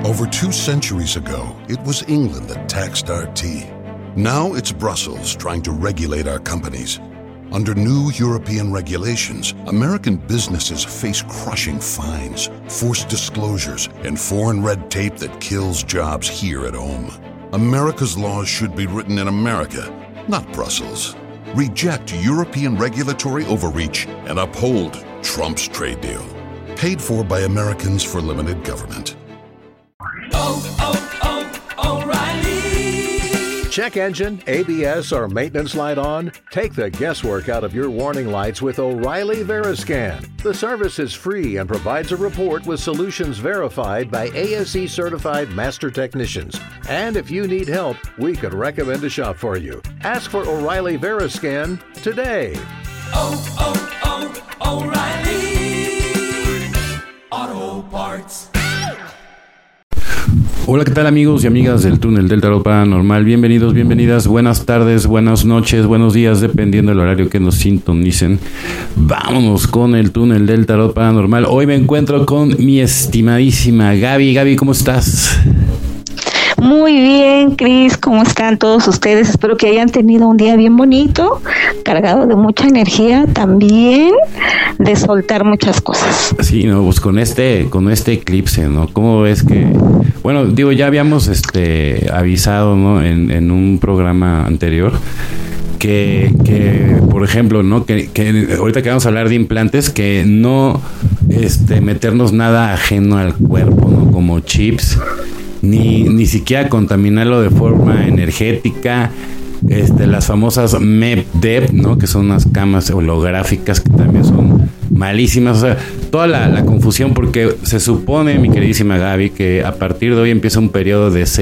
Over 2 centuries ago, it was England that taxed our tea. Now it's Brussels trying to regulate our companies. Under new European regulations, American businesses face crushing fines, forced disclosures, and foreign red tape that kills jobs here at home. America's laws should be written in America, not Brussels. Reject European regulatory overreach and uphold Trump's trade deal. Paid for by Americans for limited government. O'Reilly! Check engine, ABS, or maintenance light on? Take the guesswork out of your warning lights with O'Reilly Veriscan. The service is free and provides a report with solutions verified by ASE certified master technicians. And if you need help, we could recommend a shop for you. Ask for O'Reilly Veriscan today. O'Reilly Auto Parts. Hola, ¿qué tal amigos y amigas del Túnel del Tarot Paranormal? Bienvenidos, bienvenidas, buenas tardes, buenas noches, buenos días, dependiendo del horario que nos sintonicen. Vámonos con el Túnel del Tarot Paranormal. Hoy me encuentro con mi estimadísima Gaby. Gaby, ¿cómo estás? Muy bien, Cris, ¿cómo están todos ustedes? Espero que hayan tenido un día bien bonito, cargado de mucha energía, también de soltar muchas cosas. Sí, no, pues con este eclipse, ¿no? ¿Cómo ves que? Bueno, digo, ya habíamos avisado, ¿no? En un programa anterior que por ejemplo, ¿no? Que ahorita que vamos a hablar de implantes, que no meternos nada ajeno al cuerpo, ¿no? Como chips. Ni siquiera contaminarlo de forma energética. Las famosas MEP-DEP, ¿no? Que son unas camas holográficas que también son malísimas. O sea, toda la confusión, porque se supone, mi queridísima Gaby, que a partir de hoy empieza un periodo de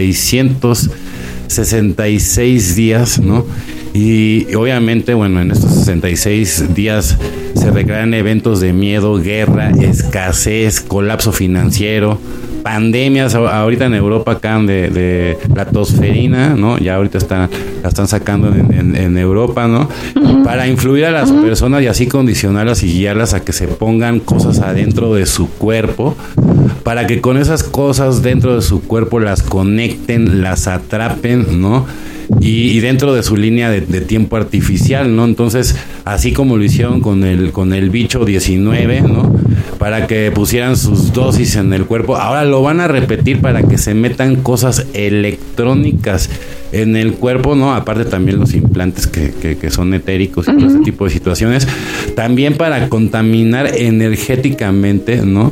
666 días, ¿no? Y obviamente, bueno, en estos 66 días se recrean eventos de miedo, guerra, escasez, colapso financiero, pandemias. Ahorita en Europa acaban de la tosferina, ¿no? Ya ahorita la están sacando en Europa, ¿no? Para influir a las personas y así condicionarlas y guiarlas a que se pongan cosas adentro de su cuerpo, para que con esas cosas dentro de su cuerpo las conecten, las atrapen, ¿no? Y dentro de su línea de tiempo artificial, ¿no? Entonces, así como lo hicieron con el bicho 19, ¿no? Para que pusieran sus dosis en el cuerpo, ahora lo van a repetir para que se metan cosas electrónicas en el cuerpo, ¿no? Aparte también los implantes que son etéricos y todo ese tipo de situaciones, también para contaminar energéticamente, ¿no?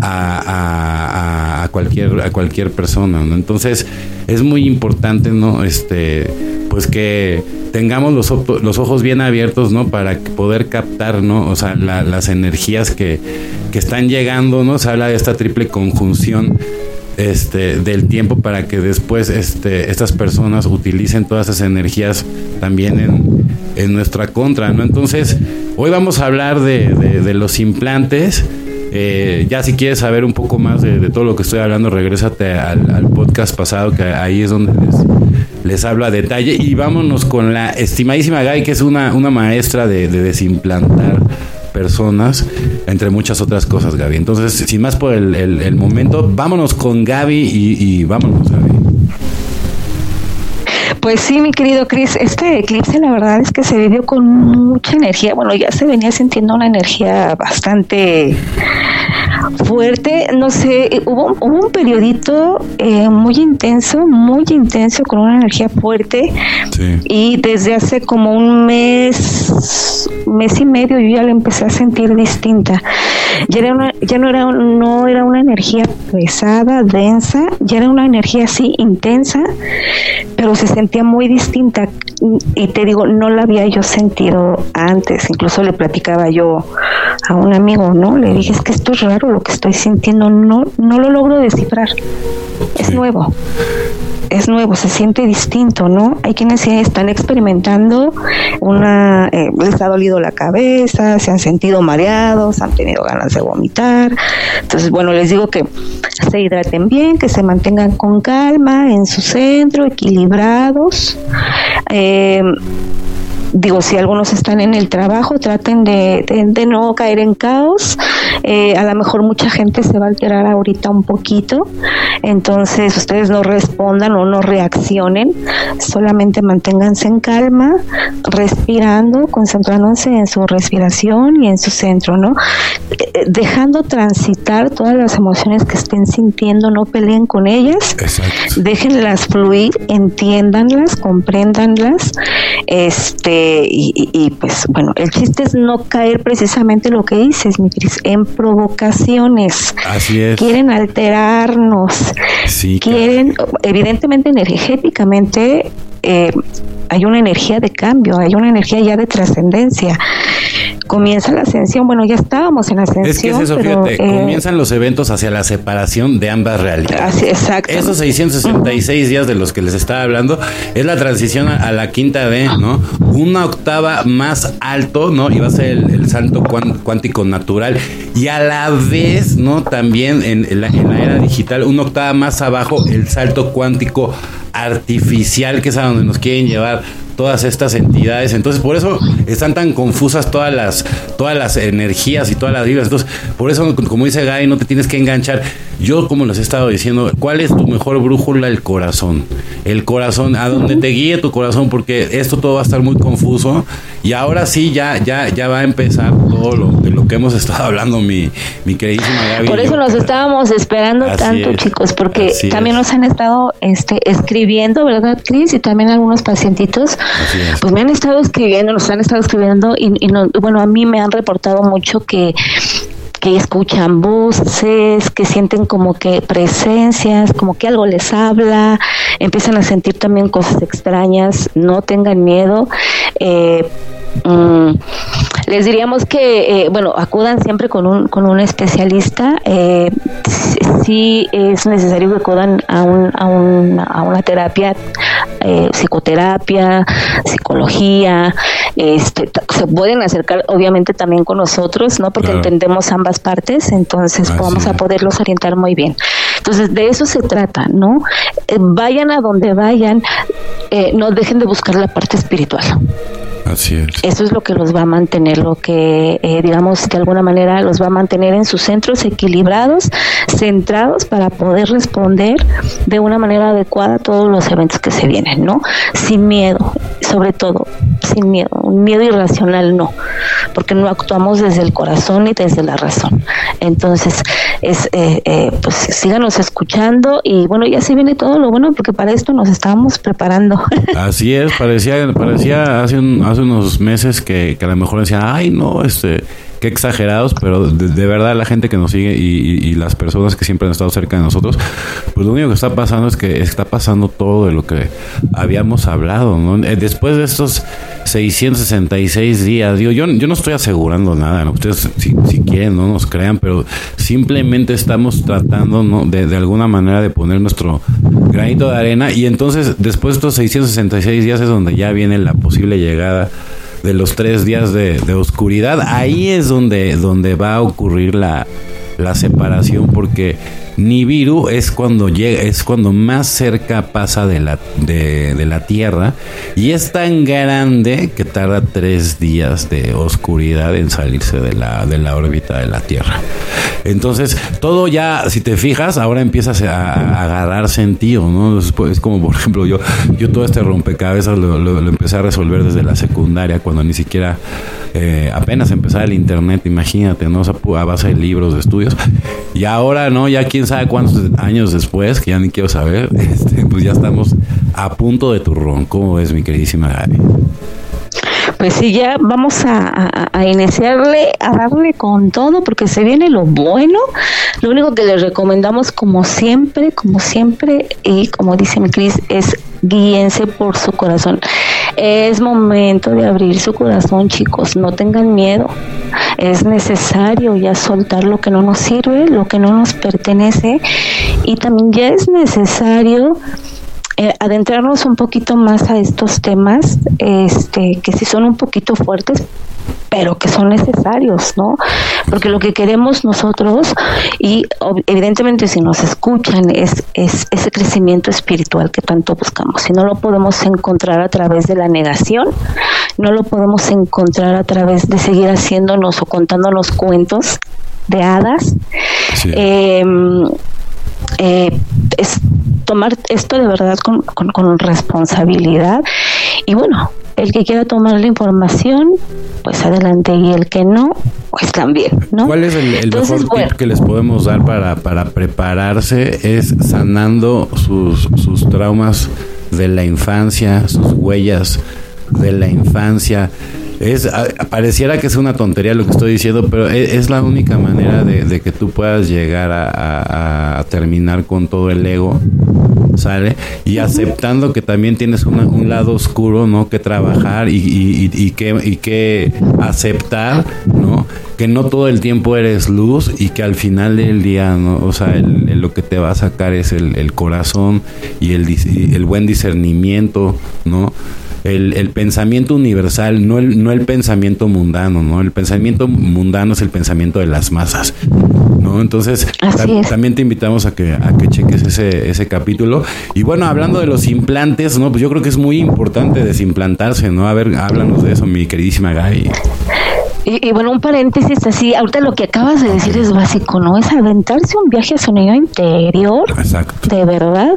A cualquier persona, ¿no? Entonces es muy importante, ¿no? Pues que tengamos los ojos bien abiertos, ¿no? Para poder captar, ¿no? O sea, las energías que están llegando, ¿no? Se habla de esta triple conjunción del tiempo, para que después estas personas utilicen todas esas energías también en nuestra contra, ¿no? Entonces, hoy vamos a hablar de los implantes. Ya si quieres saber un poco más de todo lo que estoy hablando, regrésate al podcast pasado, que ahí es donde les hablo a detalle. Y vámonos con la estimadísima Gaby, que es una maestra de desimplantar personas, entre muchas otras cosas, Gaby. Entonces, sin más por el momento, vámonos con Gaby y vámonos, Gaby. Pues sí, mi querido Cris, este eclipse la verdad es que se vivió con mucha energía. Bueno, ya se venía sintiendo una energía bastante fuerte, no sé, hubo un periodito muy intenso, con una energía fuerte. Sí. Y desde hace como un mes y medio yo ya la empecé a sentir distinta. Ya no era una energía pesada, densa, ya era una energía así intensa, pero se sentía muy distinta. Y te digo, no la había yo sentido antes. Incluso le platicaba yo a un amigo, ¿no? Le dije, es que esto es raro lo que estoy sintiendo, no lo logro descifrar. Es nuevo, se siente distinto, ¿no? Hay quienes están experimentando les ha dolido la cabeza, se han sentido mareados, han tenido ganas de vomitar. Entonces, bueno, les digo que se hidraten bien, que se mantengan con calma en su centro, equilibrados. digo, si algunos están en el trabajo, traten de no caer en caos. A lo mejor mucha gente se va a alterar ahorita un poquito, entonces ustedes no respondan o no reaccionen, solamente manténganse en calma, respirando, concentrándose en su respiración y en su centro, ¿no? Dejando transitar todas las emociones que estén sintiendo, no peleen con ellas. Exacto. Déjenlas fluir, entiéndanlas, compréndanlas, y pues bueno, el chiste es no caer precisamente lo que dices, mi Cris, en provocaciones. Así es. Quieren alterarnos, sí, quieren, evidentemente energéticamente hay una energía de cambio, hay una energía ya de trascendencia. Comienza la ascensión, bueno, ya estábamos en ascensión. Es que es eso, pero, fíjate, comienzan los eventos hacia la separación de ambas realidades. Así, exacto. Esos 666 días de los que les estaba hablando es la transición a la quinta D, ¿no? Una octava más alto, ¿no? Y va a ser el salto cuántico natural. Y a la vez, ¿no? También en la era digital, una octava más abajo, el salto cuántico artificial, que es a donde nos quieren llevar todas estas entidades. Entonces, por eso están tan confusas todas las energías y todas las vibras. Entonces, por eso, como dice Gaby, no te tienes que enganchar. Yo, como les he estado diciendo, ¿cuál es tu mejor brújula? El corazón. El corazón, a donde te guíe tu corazón, porque esto todo va a estar muy confuso. Y ahora sí, ya va a empezar todo lo que hemos estado hablando, mi queridísima Gaby. Por eso nos estábamos esperando tanto, chicos, porque también nos han estado escribiendo, ¿verdad, Cris? Y también algunos pacientitos, pues me han estado escribiendo, nos han estado escribiendo y bueno, a mí me han reportado mucho que escuchan voces, que sienten como que presencias, como que algo les habla, empiezan a sentir también cosas extrañas. No tengan miedo. Les diríamos que bueno, acudan siempre con un especialista. Sí es necesario que acudan a una terapia, psicoterapia, psicología. Se pueden acercar obviamente también con nosotros, ¿no? Porque entendemos ambas partes, entonces vamos a poderlos orientar muy bien. Entonces de eso se trata, ¿no? Vayan a donde vayan, no dejen de buscar la parte espiritual. Así es. Eso es lo que los va a mantener, lo que digamos de alguna manera los va a mantener en sus centros equilibrados, centrados para poder responder de una manera adecuada a todos los eventos que se vienen, ¿no? Sin miedo, sobre todo, sin miedo. Un miedo irracional no, porque no actuamos desde el corazón ni desde la razón. Entonces, pues síganos escuchando y bueno, ya se viene todo lo bueno, porque para esto nos estábamos preparando. Así es, parecía hace unos meses que a lo mejor decían, ay no, qué exagerados, pero de verdad la gente que nos sigue y las personas que siempre han estado cerca de nosotros, pues lo único que está pasando es que está pasando todo de lo que habíamos hablado, ¿no? Después de estos 666 días, digo, yo no estoy asegurando nada, ¿no? Ustedes si quieren no nos crean, pero simplemente estamos tratando, ¿no? de alguna manera de poner nuestro granito de arena, y entonces después de estos 666 días es donde ya viene la posible llegada de los 3 días de oscuridad. Ahí es donde va a ocurrir la separación, porque Nibiru es cuando llega, es cuando más cerca pasa de la Tierra, y es tan grande que tarda 3 días de oscuridad en salirse de la órbita de la Tierra. Entonces todo ya, si te fijas, ahora empiezas a agarrar sentido, ¿no? Es como, por ejemplo, yo todo este rompecabezas lo empecé a resolver desde la secundaria, cuando ni siquiera apenas empezaba el internet, imagínate, ¿no? O sea, a base de libros, de estudios. Y ahora, ¿no? Ya quién sabe cuántos años después, que ya ni quiero saber, pues ya estamos a punto de turrón. ¿Cómo ves, mi queridísima Gaby? Pues sí, ya vamos a iniciarle, a darle con todo, porque se viene lo bueno. Lo único que les recomendamos, como siempre, y como dice mi Cris, es guíense por su corazón. Es momento de abrir su corazón, chicos, no tengan miedo. Es necesario ya soltar lo que no nos sirve, lo que no nos pertenece, y también ya es necesario adentrarnos un poquito más a estos temas, que sí son un poquito fuertes, pero que son necesarios, ¿no? Porque lo que queremos nosotros, y evidentemente si nos escuchan, es ese crecimiento espiritual que tanto buscamos. Y no lo podemos encontrar a través de la negación, no lo podemos encontrar a través de seguir haciéndonos o contándonos cuentos de hadas. Sí. Es tomar esto de verdad con responsabilidad, y bueno, el que quiera tomar la información, pues adelante, y el que no, pues también, ¿no? ¿Cuál es el Entonces, mejor tip que les podemos dar para prepararse? Es sanando sus traumas de la infancia, sus huellas de la infancia. Pareciera que es una tontería lo que estoy diciendo, pero es la única manera de que tú puedas llegar a terminar con todo el ego, ¿sale? Y aceptando que también tienes un lado oscuro, ¿no? Que trabajar y que aceptar, ¿no? Que no todo el tiempo eres luz, y que al final del día, ¿no? O sea, lo que te va a sacar es el corazón y el buen discernimiento, ¿no? El pensamiento universal, no el pensamiento mundano, ¿no? El pensamiento mundano es el pensamiento de las masas, ¿no? Entonces, también te invitamos a que cheques ese capítulo. Y bueno, hablando de los implantes, ¿no? Pues yo creo que es muy importante desimplantarse, ¿no? A ver, háblanos de eso, mi queridísima Gaby. Y bueno, un paréntesis así, ahorita lo que acabas de decir es básico, ¿no? Es aventarse un viaje a su niño interior. Exacto. De verdad.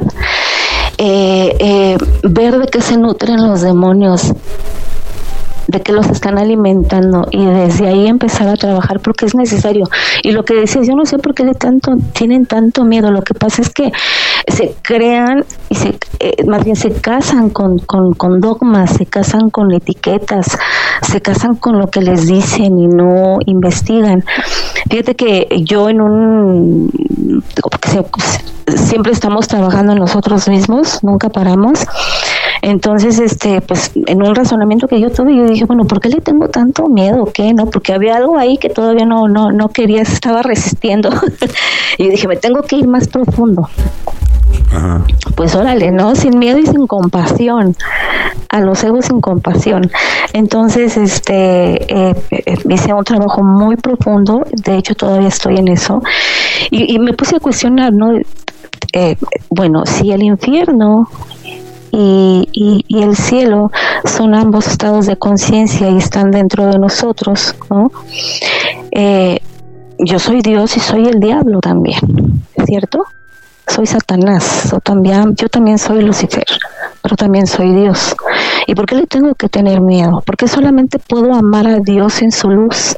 Ver de qué se nutren los demonios, de qué los están alimentando, y desde ahí empezar a trabajar, porque es necesario. Y lo que decías, yo no sé por qué tienen tanto miedo. Lo que pasa es que se crean y más bien se casan con dogmas, se casan con etiquetas, se casan con lo que les dicen y no investigan. Fíjate que yo siempre estamos trabajando en nosotros mismos, nunca paramos. Entonces, pues en un razonamiento que yo tuve, yo dije, bueno, ¿por qué le tengo tanto miedo? ¿Qué? ¿No? Porque había algo ahí que todavía no quería, estaba resistiendo. Y dije, me tengo que ir más profundo. Ajá. Pues órale, ¿no? Sin miedo y sin compasión. A los egos sin compasión. Entonces, hice un trabajo muy profundo. De hecho, todavía estoy en eso. Y me puse a cuestionar, ¿no? Bueno, si el infierno y el cielo son ambos estados de conciencia y están dentro de nosotros, ¿no? Yo soy Dios y soy el diablo también, ¿cierto? Soy Satanás, yo también soy Lucifer, pero también soy Dios. ¿Y por qué le tengo que tener miedo? Porque solamente puedo amar a Dios en su luz.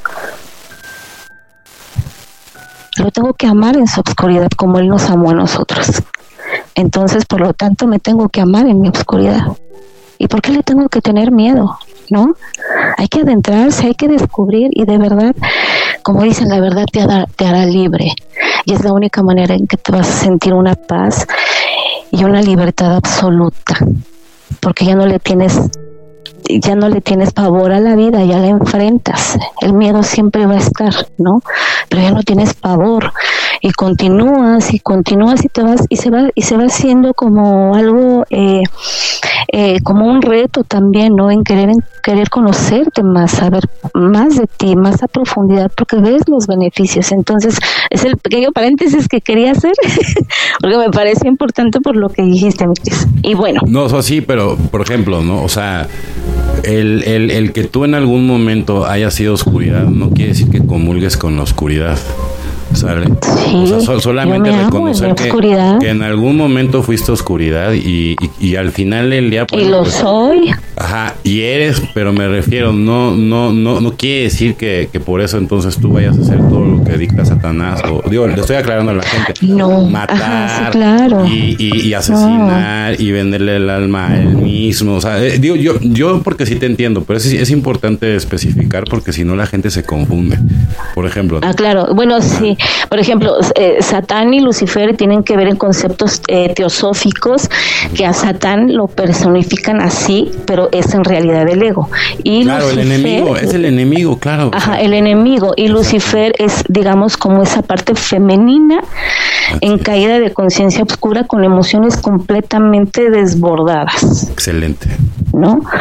Lo tengo que amar en su oscuridad, como Él nos amó a nosotros. Entonces, por lo tanto, me tengo que amar en mi oscuridad. ¿Y por qué le tengo que tener miedo? ¿No? Hay que adentrarse, hay que descubrir, y de verdad, como dicen, la verdad te hará libre. Y es la única manera en que te vas a sentir una paz y una libertad absoluta. Porque ya no le tienes pavor a la vida, ya la enfrentas. El miedo siempre va a estar, ¿no? Pero ya no tienes pavor, y continúas y te vas, y se va haciendo como algo, como un reto también, ¿no? En querer conocerte más, saber más de ti, más a profundidad, porque ves los beneficios. Entonces, es el pequeño paréntesis que quería hacer, porque me parece importante por lo que dijiste, mi Cris. Y bueno. No, o sea, sí, pero, por ejemplo, ¿no? O sea, el que tú en algún momento hayas sido oscuridad no quiere decir que comulgues con la oscuridad, ¿sabes? Sí, o sea, solamente reconocer que en algún momento fuiste oscuridad y al final del día y lo soy. Ajá, y eres, pero me refiero, no quiere decir que por eso entonces tú vayas a hacer todo lo que dicta Satanás, o digo, le estoy aclarando a la gente, matar, ajá, sí, claro, y asesinar, y venderle el alma a él mismo. O sea, digo, yo porque sí te entiendo, pero es importante especificar, porque si no la gente se confunde. Por ejemplo, claro, bueno, sí. Por ejemplo, Satán y Lucifer tienen que ver en conceptos teosóficos, que a Satán lo personifican así, pero es en realidad el ego. Y claro, Lucifer, el enemigo, es el enemigo, claro. Ajá, el enemigo. Y Lucifer es, digamos, como esa parte femenina en caída de conciencia oscura, con emociones completamente desbordadas. Excelente. ¿No?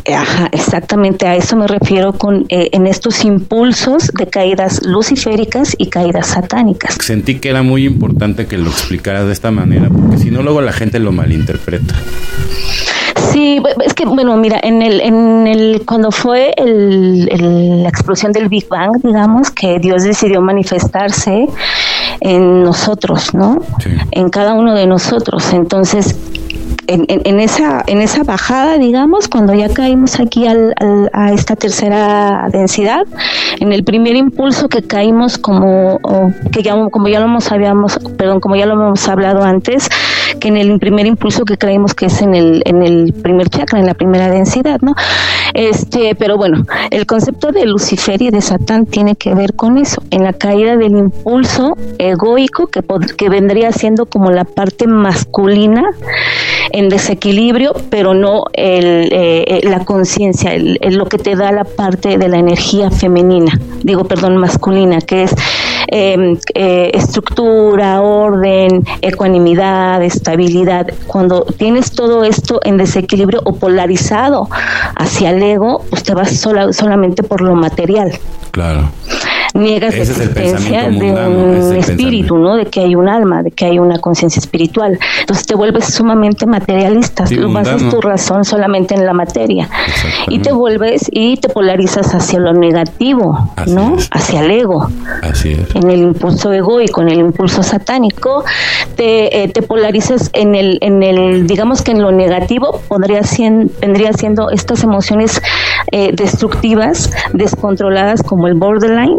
Ajá, exactamente, a eso me refiero con en estos impulsos de caídas luciféricas y caídas satánicas. Sentí que era muy importante que lo explicaras de esta manera, porque si no luego la gente lo malinterpreta. Sí, es que bueno, mira, cuando fue la explosión del Big Bang, digamos, que Dios decidió manifestarse en nosotros, ¿no? Sí. En cada uno de nosotros. Entonces, en esa bajada, digamos, cuando ya caímos aquí a esta tercera densidad, en el primer impulso que caímos como ya lo hemos hablado antes, que en el primer impulso que caímos, que es en el primer chakra, en la primera densidad, ¿no? Pero bueno, el concepto de Lucifer y de Satán tiene que ver con eso, en la caída del impulso egoico que vendría siendo como la parte masculina en desequilibrio, pero no la conciencia, lo que te da la parte de la energía femenina, masculina, que es estructura, orden, ecuanimidad, estabilidad. Cuando tienes todo esto en desequilibrio o polarizado hacia el ego, pues te vas solamente por lo material. Claro. Niegas la existencia de un espíritu, ¿no? De que hay un alma, de que hay una conciencia espiritual. Entonces te vuelves sumamente materialista, sí, basas tu razón solamente en la materia y te vuelves y te polarizas hacia lo negativo, así ¿no? Es. Hacia el ego. Así es. En el impulso egoico, en el impulso satánico, te polarizas en el digamos que en lo negativo vendría siendo estas emociones destructivas, descontroladas, como el borderline,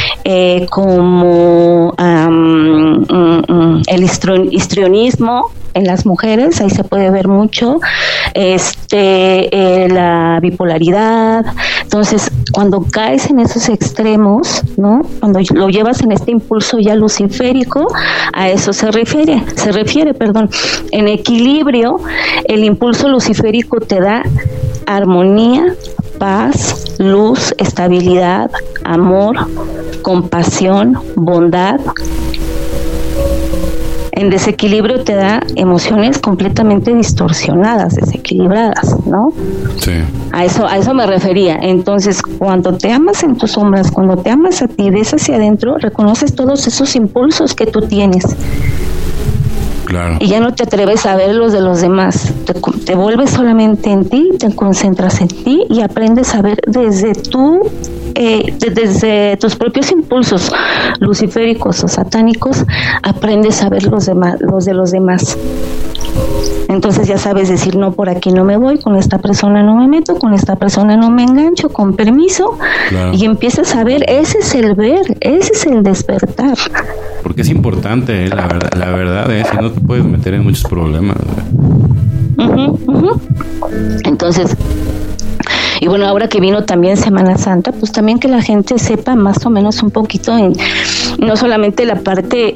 como el histrionismo en las mujeres, ahí se puede ver mucho, la bipolaridad. Entonces, cuando caes en esos extremos, ¿no? Cuando lo llevas en este impulso ya luciférico, a eso se refiere. En equilibrio, el impulso luciférico te da armonía, paz, luz, estabilidad, amor, compasión, bondad. En desequilibrio te da emociones completamente distorsionadas, desequilibradas, ¿no? Sí. A eso me refería. Entonces, cuando te amas en tus sombras, cuando te amas a ti, ves hacia adentro, reconoces todos esos impulsos que tú tienes. Claro. Y ya no te atreves a ver los de los demás. Te vuelves solamente en ti, te concentras en ti y aprendes a ver desde tus propios impulsos luciféricos o satánicos, aprendes a ver los de los demás. Entonces ya sabes decir, no, por aquí no me voy, con esta persona no me meto, con esta persona no me engancho, con permiso. Claro. Y empiezas a ver, ese es el ver, ese es el despertar. Porque es importante, la verdad es que no te puedes meter en muchos problemas. Entonces, y bueno, ahora que vino también Semana Santa, pues también que la gente sepa más o menos un poquito, no solamente la parte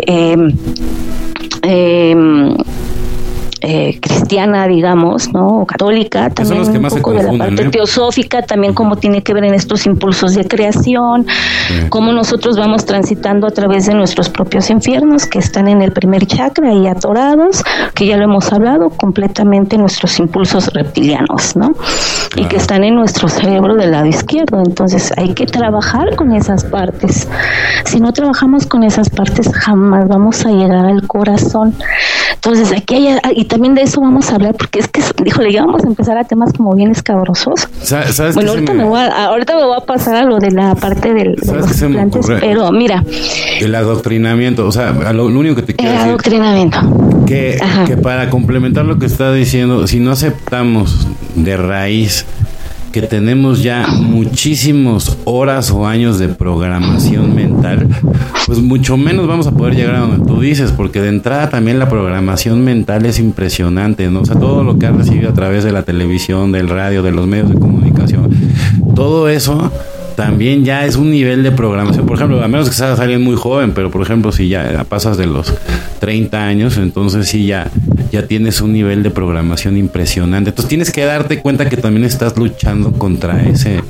cristiana, digamos, ¿no? O católica, también un poco de la parte teosófica, también cómo tiene que ver en estos impulsos de creación, cómo nosotros vamos transitando a través de nuestros propios infiernos que están en el primer chakra y atorados, que ya lo hemos hablado, completamente nuestros impulsos reptilianos, ¿no? Y que están en nuestro cerebro del lado izquierdo. Entonces hay que trabajar con esas partes. Si no trabajamos con esas partes, jamás vamos a llegar al corazón. Entonces aquí y también de eso vamos a hablar, porque es que, híjole, ya vamos a empezar a temas como bien escabrosos. ¿Sabes? Bueno, ahorita me voy a pasar a lo de la parte de los implantes, pero mira. El adoctrinamiento, o sea, lo único que te quiero decir. El adoctrinamiento. Que para complementar lo que está diciendo, si no aceptamos de raíz que tenemos ya muchísimas horas o años de programación mental, pues mucho menos vamos a poder llegar a donde tú dices, porque de entrada también la programación mental es impresionante, ¿no? O sea, todo lo que has recibido a través de la televisión, del radio, de los medios de comunicación, todo eso también ya es un nivel de programación. Por ejemplo, a menos que seas alguien muy joven, pero por ejemplo, si ya pasas de los 30 años, entonces sí ya tienes un nivel de programación impresionante. Entonces tienes que darte cuenta que también estás luchando contra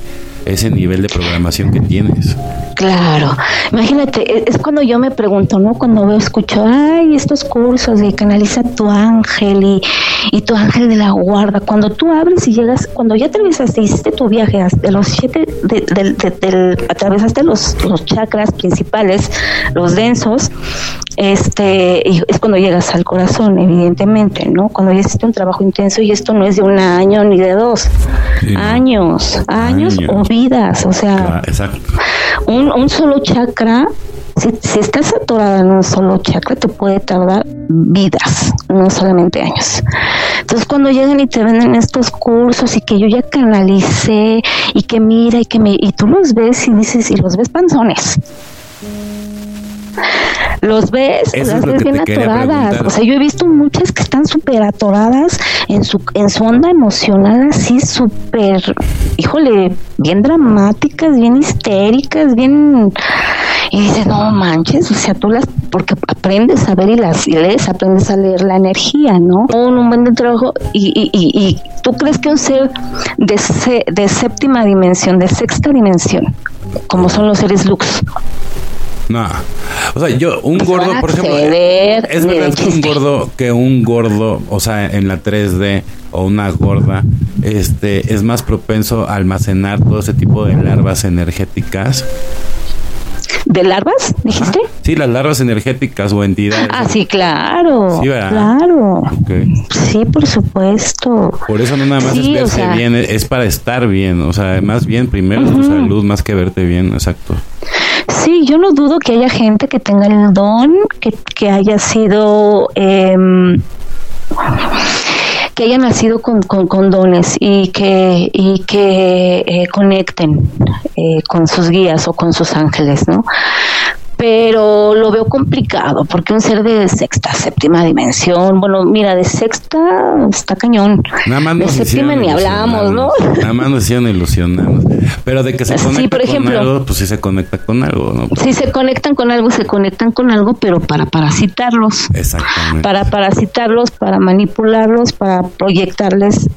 ese nivel de programación que tienes. Claro, imagínate, es cuando yo me pregunto, ¿no? Cuando escucho, ay, estos cursos de canaliza tu ángel y tu ángel de la guarda, cuando tú abres y llegas, cuando ya atravesaste, hiciste tu viaje de los 7, atravesaste los chakras principales, los densos, y es cuando llegas al corazón, evidentemente, ¿no? Cuando ya hiciste un trabajo intenso, y esto no es de un año ni de 2, sí, años o vidas, o sea, claro, exacto. Un solo chakra, si estás atorada en un solo chakra, te puede tardar vidas, no solamente años. Entonces, cuando llegan y te venden estos cursos y que yo ya canalicé y que mira y tú los ves y dices, y los ves panzones. Los ves, las ves bien atoradas. O sea, yo he visto muchas que están súper atoradas en su onda emocional, así súper, híjole, bien dramáticas, bien histéricas, bien. Y dices, no manches, o sea, porque aprendes a ver y lees, aprendes a leer la energía, ¿no? Un buen trabajo, y tú crees que un ser de séptima dimensión, de sexta dimensión, como son los seres lux. No, o sea, un gordo, por ejemplo, es verdad que un gordo, o sea, en la 3D o una gorda, es más propenso a almacenar todo ese tipo de larvas energéticas. ¿De larvas, dijiste? Ajá. Sí, las larvas energéticas o entidades. Ah, sí, claro. Sí, ¿verdad? Claro. Okay. Sí, por supuesto. Por eso no nada más es verse bien, es para estar bien. O sea, más bien primero es tu salud más que verte bien, exacto. Sí, yo no dudo que haya gente que tenga el don, que haya sido... que hayan nacido con dones y que conecten con sus guías o con sus ángeles, ¿no? Pero lo veo complicado, porque un ser de sexta, séptima dimensión, bueno, mira, de sexta está cañón. Nada más de séptima ni hablamos, ¿no? Nada más nos hicieron ilusionarnos. Pero de que se conecta sí, por ejemplo, con algo, pues sí se conecta con algo, ¿no? Sí, se conectan con algo, pero para parasitarlos. Exactamente. Para parasitarlos, para manipularlos, para proyectarles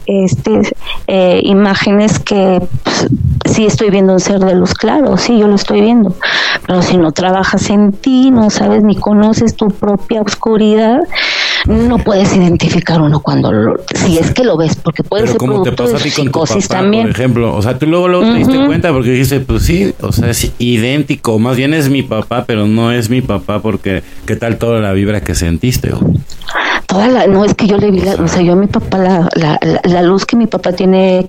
imágenes que pues, sí estoy viendo un ser de luz, claro, sí, yo lo estoy viendo. Pero si no trabajas en ti, no sabes ni conoces tu propia oscuridad, no puedes identificar uno si es que lo ves, porque puede ser producto de psicosis también. Por ejemplo, o sea, tú luego te diste cuenta porque dijiste, pues sí, o sea, es idéntico, más bien es mi papá, pero no es mi papá porque ¿qué tal toda la vibra que sentiste? No, es que yo le vi, o sea, yo a mi papá la luz que mi papá tiene,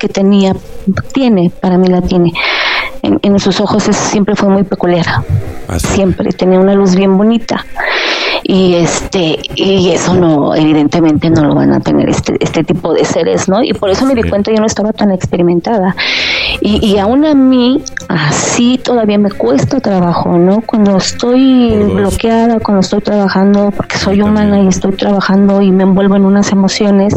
para mí la tiene. En sus ojos siempre fue muy peculiar. Siempre tenía una luz bien bonita. Y eso no, evidentemente no lo van a tener este tipo de seres, ¿no? Y por eso me di cuenta, yo no estaba tan experimentada. Y aún a mí, así todavía me cuesta trabajo, ¿no? Cuando estoy bloqueada, cuando estoy trabajando, porque soy humana y estoy trabajando y me envuelvo en unas emociones,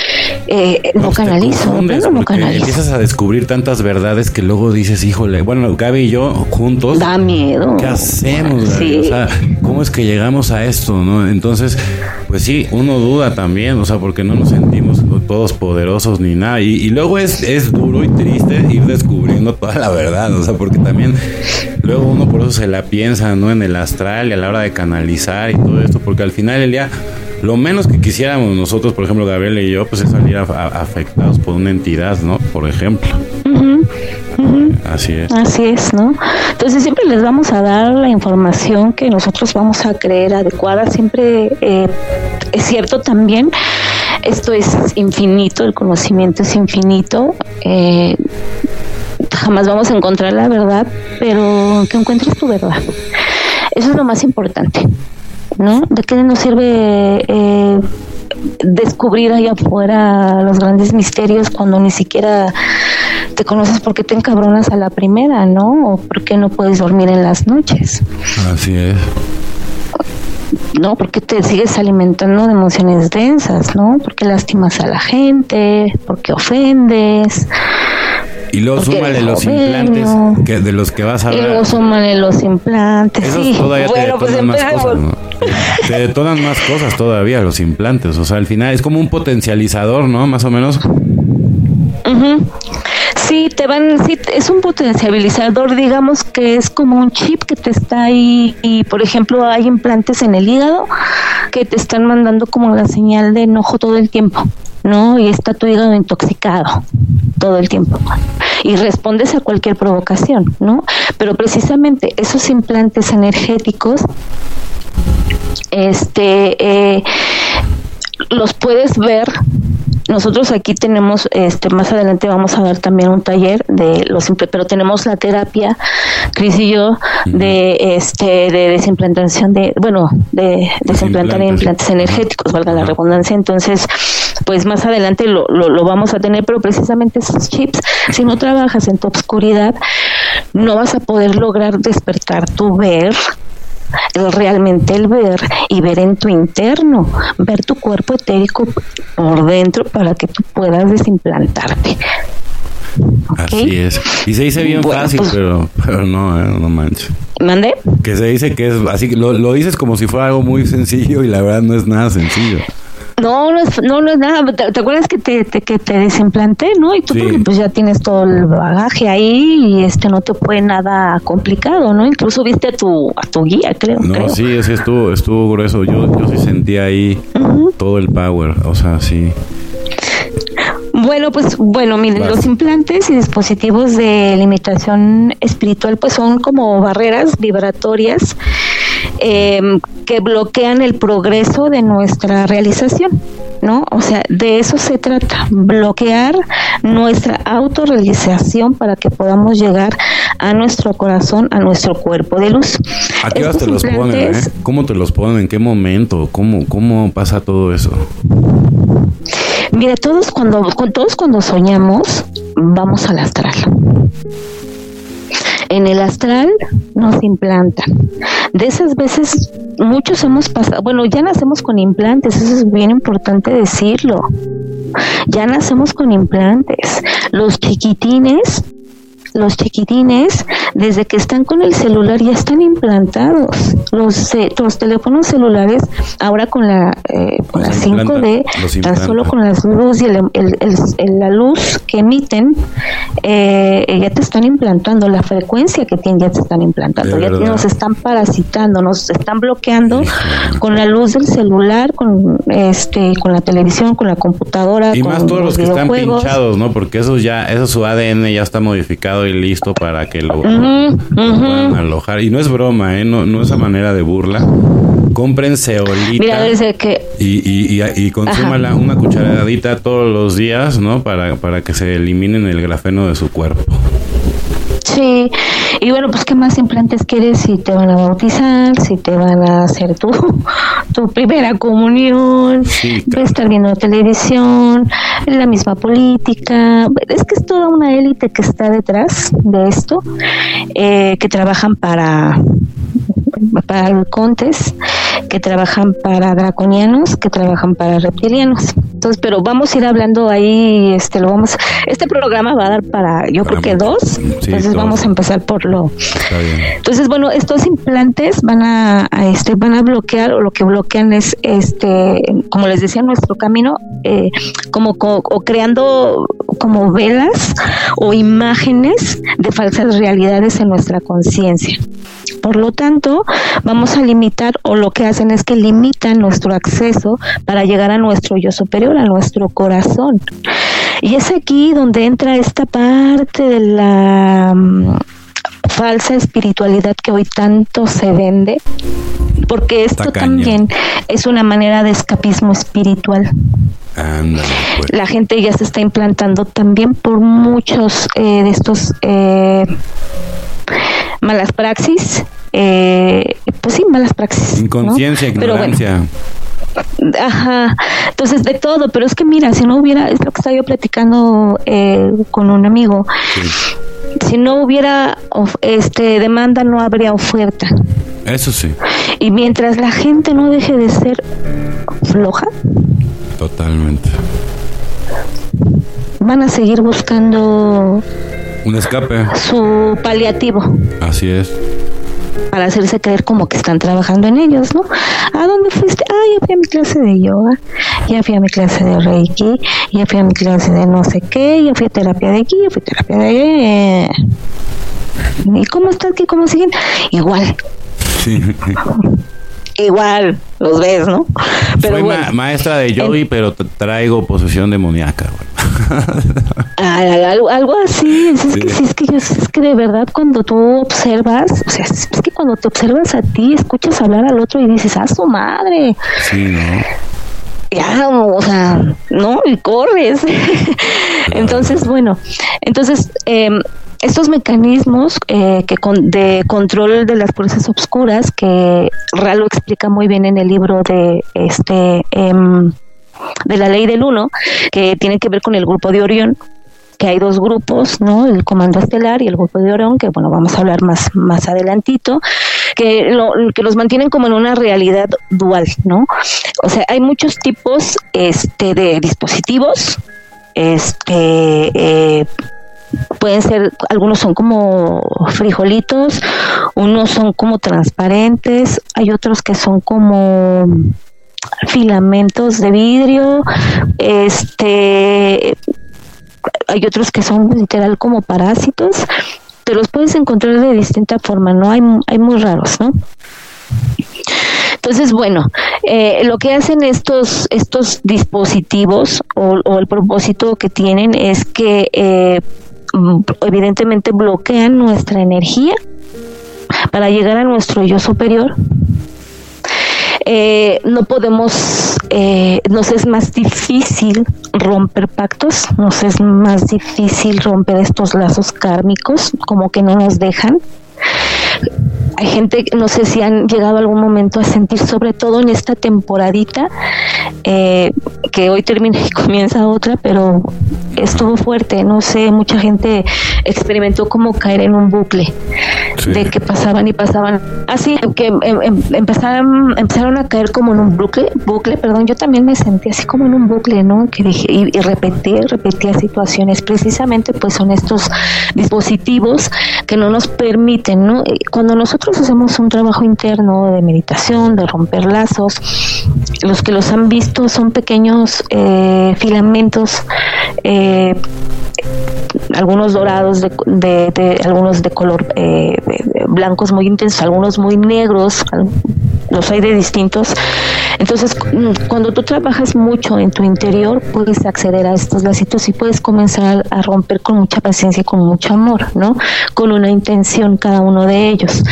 no canalizo. Empiezas a descubrir tantas verdades que luego dices, híjole, bueno, Gaby y yo juntos. Da miedo. ¿Qué hacemos? Sí. O sea, ¿cómo es que llegamos a esto, no? Entonces, pues sí, uno duda también, o sea, porque no nos sentimos todos poderosos ni nada. Y luego es duro y triste ir descubriendo toda la verdad, o sea, porque también luego uno por eso se la piensa, ¿no? En el astral y a la hora de canalizar y todo esto, porque al final del día lo menos que quisiéramos nosotros, por ejemplo, Gabriela y yo, pues es salir afectados por una entidad, ¿no? Por ejemplo. Así es, ¿no? Entonces siempre les vamos a dar la información que nosotros vamos a creer adecuada. Siempre es cierto también, esto es infinito, el conocimiento es infinito. Jamás vamos a encontrar la verdad, pero que encuentres tu verdad. Eso es lo más importante, ¿no? ¿De qué nos sirve descubrir allá afuera los grandes misterios cuando ni siquiera te conoces? Porque te encabronas a la primera, ¿no? O porque no puedes dormir en las noches. Así es. No, porque te sigues alimentando de emociones densas, ¿no? Porque lastimas a la gente, porque ofendes. Y luego súmale los implantes de los que vas a hablar. Y luego súmale los implantes. Esos sí. todavía Bueno, te detonan más cosas, ¿no? Te detonan más cosas todavía los implantes. O sea, al final es como un potencializador, ¿no? Más o menos. Sí, es un potencializador, digamos que es como un chip que te está ahí, y por ejemplo hay implantes en el hígado que te están mandando como la señal de enojo todo el tiempo, ¿no? Y está tu hígado intoxicado todo el tiempo y respondes a cualquier provocación, ¿no? Pero precisamente esos implantes energéticos los puedes ver. Nosotros aquí tenemos, más adelante vamos a dar también un taller de pero tenemos la terapia, Cris y yo, de desimplantación de desimplantar implantes energéticos, valga la redundancia. Entonces, pues más adelante lo vamos a tener, pero precisamente esos chips, si no trabajas en tu obscuridad, no vas a poder lograr despertar tu ver, realmente el ver y ver en tu interno, ver tu cuerpo etérico por dentro para que tú puedas desimplantarte. ¿Okay? Así es. Y se dice bien fácil, pues, pero no manches. ¿Mande? Que se dice que es así, lo dices como si fuera algo muy sencillo y la verdad no es nada sencillo. No es nada. ¿Te acuerdas que te desimplanté, no? Y tú sí, porque pues ya tienes todo el bagaje ahí y no te fue nada complicado, ¿no? Incluso viste a tu guía, creo. Sí, es que estuvo grueso. Yo sí sentía ahí todo el power, o sea, sí. Bueno, miren, los implantes y dispositivos de limitación espiritual pues son como barreras vibratorias que bloquean el progreso de nuestra realización, ¿no? O sea, de eso se trata, bloquear nuestra autorrealización para que podamos llegar a nuestro corazón, a nuestro cuerpo de luz. ¿A qué horas te los ponen? ¿Cómo te los ponen? ¿En qué momento? ¿Cómo pasa todo eso? Mira, todos cuando soñamos, vamos al astral. En el astral nos implantan. De esas veces, muchos hemos pasado, ya nacemos con implantes, eso es bien importante decirlo. Ya nacemos con implantes. Los chiquitines, desde que están con el celular ya están implantados. Los teléfonos celulares, ahora con la 5D, tan solo con las luces y la luz que emiten, ya te están implantando, la frecuencia que tienen ya te están implantando, ya nos están parasitando, nos están bloqueando con la luz del celular, con la televisión, con la computadora, y con más todos los que están videojuegos. pinchados, ¿no? Porque eso su ADN ya está modificado y listo para que lo puedan alojar. Y no es broma, no es a manera de burla. Compren zeolita. Mira, desde que y consúmala una cucharadita todos los días, ¿no? Para que se eliminen el grafeno de su cuerpo. Sí, y bueno, pues ¿qué más implantes quieres? Si te van a bautizar, si te van a hacer tu primera comunión, sí, claro. Estar viendo televisión, la misma política, es que es toda una élite que está detrás de esto, que trabajan para arcontes, que trabajan para draconianos, que trabajan para reptilianos. Entonces, pero vamos a ir hablando ahí, este programa va a dar para, yo creo que 2, sí, entonces vamos a empezar por lo. Está bien. Entonces, bueno, estos implantes van a bloquear, o lo que bloquean es, como les decía, nuestro camino, o creando como velas o imágenes de falsas realidades en nuestra conciencia. Por lo tanto, vamos a limitar, o lo que hacen es que limitan nuestro acceso para llegar a nuestro yo superior, a nuestro corazón. Y es aquí donde entra esta parte de la falsa espiritualidad que hoy tanto se vende, porque esto también es una manera de escapismo espiritual. Ándale, pues. La gente ya se está implantando también por muchos de estos malas praxis, pues sí, malas praxis. Inconsciencia, ¿no? Ignorancia. Bueno, ajá, entonces de todo, pero es que mira, si no hubiera, es lo que estaba yo platicando con un amigo, sí. Si no hubiera demanda, no habría oferta. Eso sí. Y mientras la gente no deje de ser floja, totalmente, van a seguir buscando un escape, su paliativo. Así es. para hacerse creer como que están trabajando en ellos, ¿no? ¿A dónde fuiste? Ya fui a mi clase de yoga, ya fui a mi clase de Reiki, ya fui a mi clase de no sé qué, ya fui a terapia de aquí, ya fui a terapia de... ¿Y cómo está aquí? ¿Cómo siguen? Igual. Sí. Igual, los ves, ¿no? Pero soy maestra de yogi, pero traigo posesión demoníaca. Algo así. Es que de verdad cuando tú observas, o sea, es que cuando te observas a ti, escuchas hablar al otro y dices, ¡ah, su madre! Sí, ¿no? Ya, o sea, ¿no? Y corres. Entonces, bueno, estos mecanismos de control de las fuerzas obscuras, que Ra lo explica muy bien en el libro de la ley del uno, que tiene que ver con el grupo de Orión, que hay dos grupos, ¿no? El comando estelar y el grupo de Orión, que bueno, vamos a hablar más adelantito, que los mantienen como en una realidad dual, ¿no? O sea, hay muchos tipos de dispositivos, pueden ser, algunos son como frijolitos, unos son como transparentes, hay otros que son como filamentos de vidrio, hay otros que son literal como parásitos, te los puedes encontrar de distinta forma, ¿no? Hay muy raros, ¿no? Entonces, bueno, lo que hacen estos dispositivos o el propósito que tienen es que evidentemente bloquean nuestra energía para llegar a nuestro yo superior. No podemos, nos es más difícil romper pactos, nos es más difícil romper estos lazos kármicos, como que no nos dejan. Hay gente, no sé si han llegado algún momento a sentir, sobre todo en esta temporadita, que hoy termina y comienza otra, pero estuvo fuerte, no sé, mucha gente experimentó como caer en un bucle, sí, de que pasaban y pasaban, así que empezaron a caer como en un bucle, yo también me sentí así como en un bucle, ¿no? Que dije, y repetía situaciones, precisamente pues son estos dispositivos que no nos permiten, ¿no? Cuando nosotros hacemos un trabajo interno de meditación, de romper lazos, los que los han visto son pequeños filamentos, algunos dorados, algunos de color blancos muy intensos, algunos muy negros, los hay de distintos. Entonces, cuando tú trabajas mucho en tu interior, puedes acceder a estos lacitos y puedes comenzar a romper con mucha paciencia y con mucho amor, ¿no? Con una intención cada uno de ellos.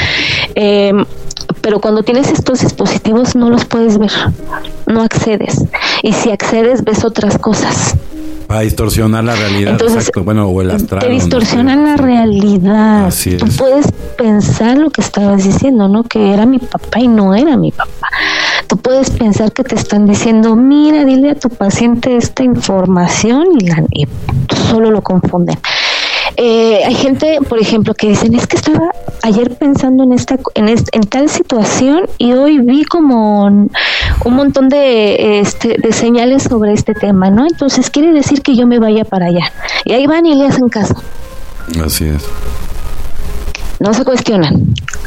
Pero cuando tienes estos dispositivos no los puedes ver, no accedes. Y si accedes, ves otras cosas. Para distorsionar la realidad. Entonces, exacto. Bueno, o el astral. Te distorsionan la realidad. Así es. Tú puedes pensar lo que estabas diciendo, ¿no? Que era mi papá y no era mi papá. Tú puedes pensar que te están diciendo, mira, dile a tu paciente esta información y solo lo confunden. Hay gente, por ejemplo, que dicen, es que estaba ayer pensando en tal situación y hoy vi como un montón de señales sobre este tema, ¿no? Entonces quiere decir que yo me vaya para allá. Y ahí van y le hacen caso. Así es. No se cuestionan.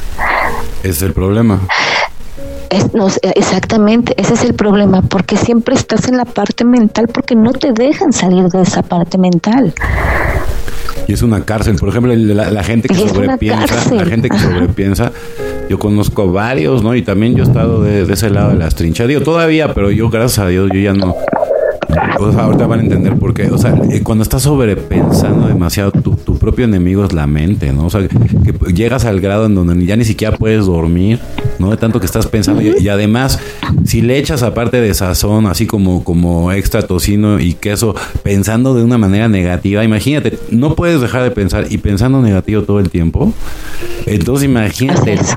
Es el problema. Exactamente, ese es el problema, porque siempre estás en la parte mental, porque no te dejan salir de esa parte mental. Y es una cárcel. Por ejemplo, la gente que sobrepiensa, yo conozco a varios, ¿no? Y también yo he estado de ese lado de las trincheras. Digo, todavía, pero yo, gracias a Dios, yo ya no. O sea, ahorita van a entender por qué. O sea, cuando estás sobrepensando demasiado, tu propio enemigo es la mente, ¿no? O sea, que llegas al grado en donde ya ni siquiera puedes dormir, ¿no? De tanto que estás pensando. Y además, si le echas aparte de sazón, así como extra tocino y queso, pensando de una manera negativa, imagínate, no puedes dejar de pensar y pensando negativo todo el tiempo. Entonces imagínate el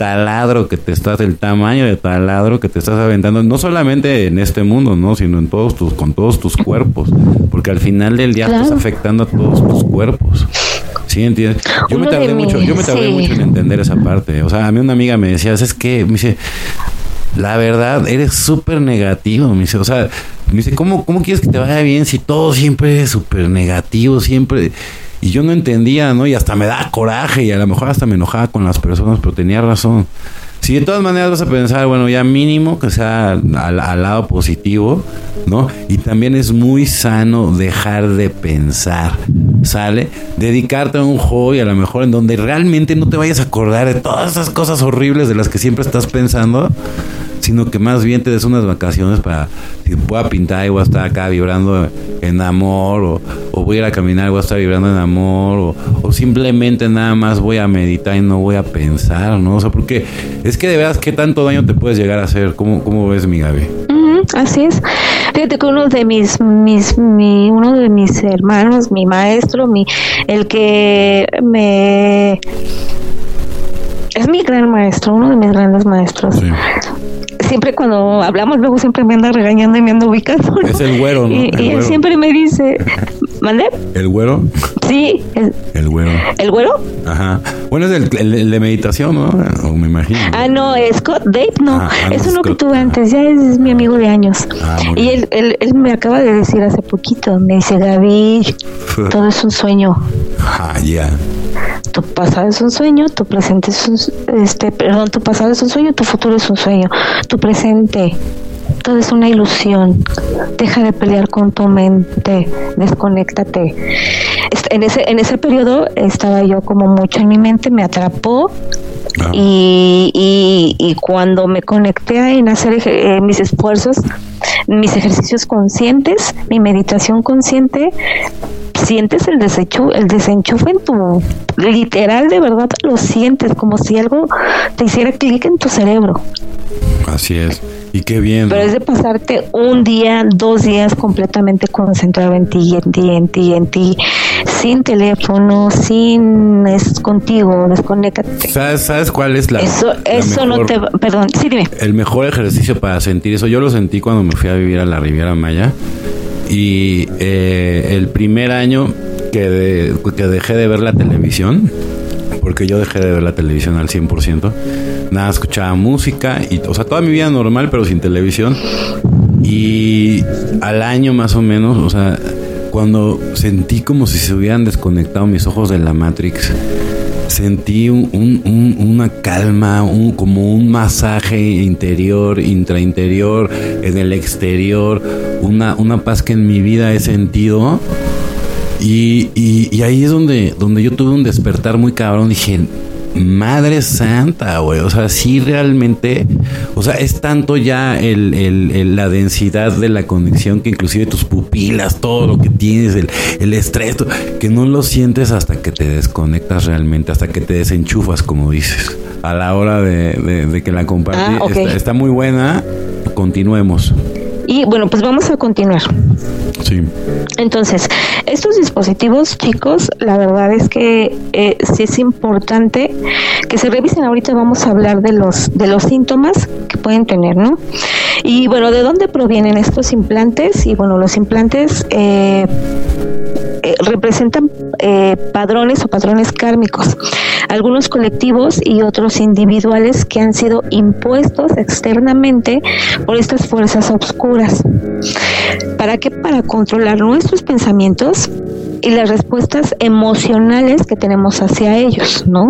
tamaño de taladro que te estás aventando, no solamente en este mundo, ¿no? Sino en con todos tus cuerpos, porque al final del día estás afectando a todos tus cuerpos. ¿Sí entiendes? Yo me tardé mucho en entender esa parte. O sea, a mí una amiga me decía, es que, me dice, la verdad, eres súper negativo, me dice, o sea, me dice, ¿cómo quieres que te vaya bien si todo siempre es súper negativo, siempre? Y yo no entendía, ¿no? Y hasta me daba coraje y a lo mejor hasta me enojaba con las personas, pero tenía razón. Si de todas maneras vas a pensar, bueno, ya mínimo que sea al lado positivo, ¿no? Y también es muy sano dejar de pensar, ¿sale? Dedicarte a un hobby a lo mejor en donde realmente no te vayas a acordar de todas esas cosas horribles de las que siempre estás pensando, sino que más bien te des unas vacaciones para, si pueda pintar y voy a estar acá vibrando en amor, o voy a ir a caminar y voy a estar vibrando en amor, o simplemente nada más voy a meditar y no voy a pensar, ¿no? O sea, porque es que de verdad, ¿qué tanto daño te puedes llegar a hacer? ¿Cómo ves, mi Gaby? Así es. Fíjate que uno de mis hermanos, mi maestro, el que es mi gran maestro, uno de mis grandes maestros. Sí. Siempre cuando hablamos, luego siempre me anda regañando y me anda ubicando, ¿no? Es el güero, ¿no? Y él siempre me dice, ¿mande? ¿El güero? Sí. El güero. ¿El güero? Ajá. Bueno, es el de meditación, ¿no? O me imagino. No, Scott Dave, no. Es uno que tuve antes, ya es mi amigo de años. Y él me acaba de decir hace poquito, me dice, Gaby, todo es un sueño. Ya. Tu pasado es un sueño, tu presente es tu pasado es un sueño, tu futuro es un sueño, tu presente, todo es una ilusión. Deja de pelear con tu mente, desconéctate. En ese periodo estaba yo como mucho en mi mente, me atrapó. Y cuando me conecté en hacer mis esfuerzos, mis ejercicios conscientes, mi meditación consciente, sientes el desenchufe en tu, literal, de verdad lo sientes, como si algo te hiciera clic en tu cerebro. Así es. Y qué bien, pero ¿no? Es de pasarte un día, 2 días completamente concentrado en ti, sin teléfono, es contigo, desconéctate. ¿Sabes cuál es la Eso mejor, no te... Perdón, sí, dime. El mejor ejercicio para sentir eso, yo lo sentí cuando me fui a vivir a la Riviera Maya. Y el primer año que dejé de ver la televisión, porque yo dejé de ver la televisión al 100%, nada, escuchaba música, o sea, toda mi vida normal, pero sin televisión. Y al año más o menos, o sea, cuando sentí como si se hubieran desconectado mis ojos de la Matrix, sentí una calma, como un masaje interior, intrainterior, en el exterior, una paz que en mi vida he sentido. Y ahí es donde yo tuve un despertar muy cabrón. Dije, madre santa, güey. O sea, sí, realmente, o sea, es tanto ya la densidad de la conexión que inclusive tus pupilas, todo lo que tienes, el estrés, que no lo sientes hasta que te desconectas realmente, hasta que te desenchufas, como dices. A la hora de que la compartí, okay. Está muy buena. Continuemos. Y bueno, pues vamos a continuar. Sí. Entonces, estos dispositivos, chicos, la verdad es que sí es importante que se revisen. Ahorita vamos a hablar de los síntomas que pueden tener, ¿no? Y bueno, ¿de dónde provienen estos implantes? Y bueno, los implantes representan patrones kármicos, algunos colectivos y otros individuales que han sido impuestos externamente por estas fuerzas oscuras. ¿Para qué? Para controlar nuestros pensamientos y las respuestas emocionales que tenemos hacia ellos, ¿no?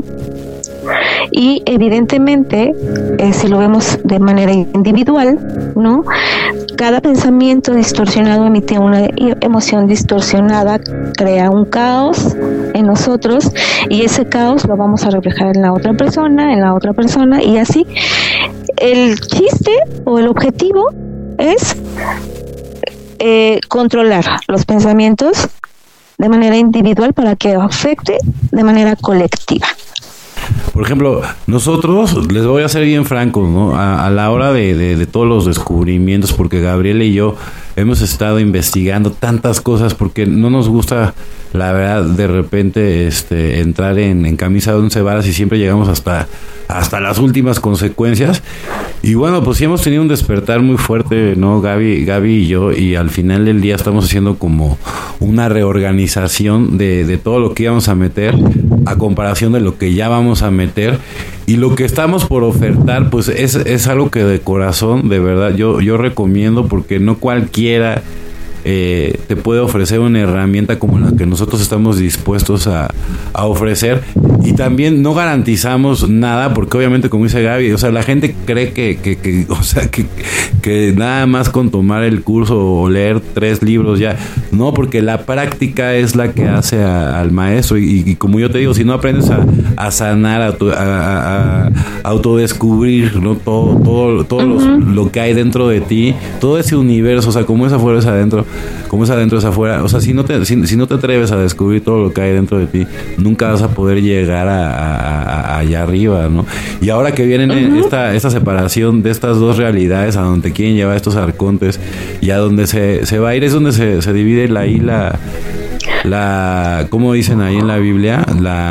Y evidentemente, si lo vemos de manera individual, ¿no? Cada pensamiento distorsionado emite una emoción distorsionada, crea un caos en nosotros, y ese caos lo vamos a reflejar en la otra persona, y así. El chiste o el objetivo es controlar los pensamientos de manera individual para que afecte de manera colectiva. Por ejemplo, nosotros, les voy a ser bien francos, ¿no? A la hora de todos los descubrimientos, porque Gabriela y yo hemos estado investigando tantas cosas, porque no nos gusta, la verdad, de repente entrar en camisa de 11 varas y siempre llegamos hasta las últimas consecuencias. Y bueno, pues sí hemos tenido un despertar muy fuerte, ¿no? Gaby y yo, y al final del día estamos haciendo como una reorganización de todo lo que íbamos a meter a comparación de lo que ya vamos a meter. Y lo que estamos por ofertar, pues es algo que de corazón, de verdad, yo recomiendo, porque no cualquiera te puede ofrecer una herramienta como la que nosotros estamos dispuestos a ofrecer, y también no garantizamos nada, porque obviamente, como dice Gaby, o sea, la gente cree que nada más con tomar el curso o leer 3 libros ya, no, porque la práctica es la que hace al maestro, y como yo te digo, si no aprendes a sanar, a autodescubrir, ¿no? todo lo que hay dentro de ti, todo ese universo, o sea, como es afuera es adentro, como es adentro es afuera, o sea, si no te atreves a descubrir todo lo que hay dentro de ti, nunca vas a poder llegar allá arriba, ¿no? Y ahora que vienen esta separación de estas dos realidades, a donde quieren llevar estos arcontes, y a donde se va a ir, es donde se divide la ¿cómo dicen ahí en la Biblia?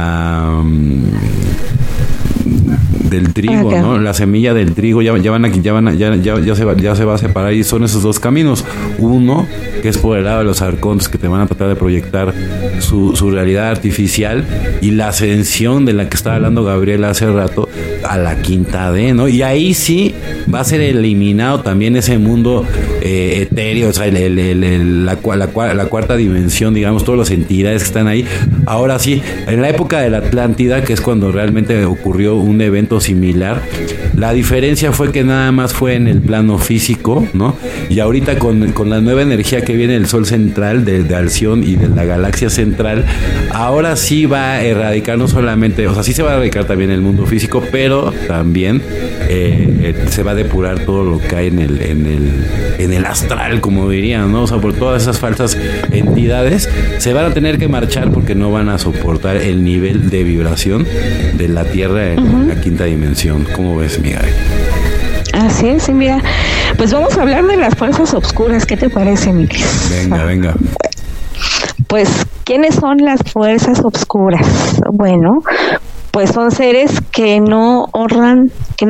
Del trigo, ¿no? La semilla del trigo ya se va a separar, y son esos dos caminos. Uno que es por el lado de los arcontes, que te van a tratar de proyectar su realidad artificial, y la ascensión de la que estaba hablando Gabriela hace rato a la quinta D, ¿no? Y ahí sí va a ser eliminado también ese mundo etéreo, o sea, la cuarta dimensión, digamos, todas las entidades que están ahí. Ahora sí, en la época de la Atlántida, que es cuando realmente ocurrió un evento similar, la diferencia fue que nada más fue en el plano físico, ¿no? Y ahorita con la nueva energía que viene del Sol central, de Alción y de la galaxia central, ahora sí va a erradicar no solamente, o sea, sí se va a erradicar también el mundo físico, pero también se va a depurar todo lo que hay en el astral, como dirían, ¿no? O sea, por todas esas falsas entidades se van a tener que marchar, porque no van a soportar el nivel de vibración de la Tierra en la quinta dimensión. ¿Cómo ves, Miguel? Así es, y mira, pues vamos a hablar de las fuerzas obscuras. ¿Qué te parece, Miguel? Venga. Pues, ¿quiénes son las fuerzas obscuras? Bueno, pues son seres que no honran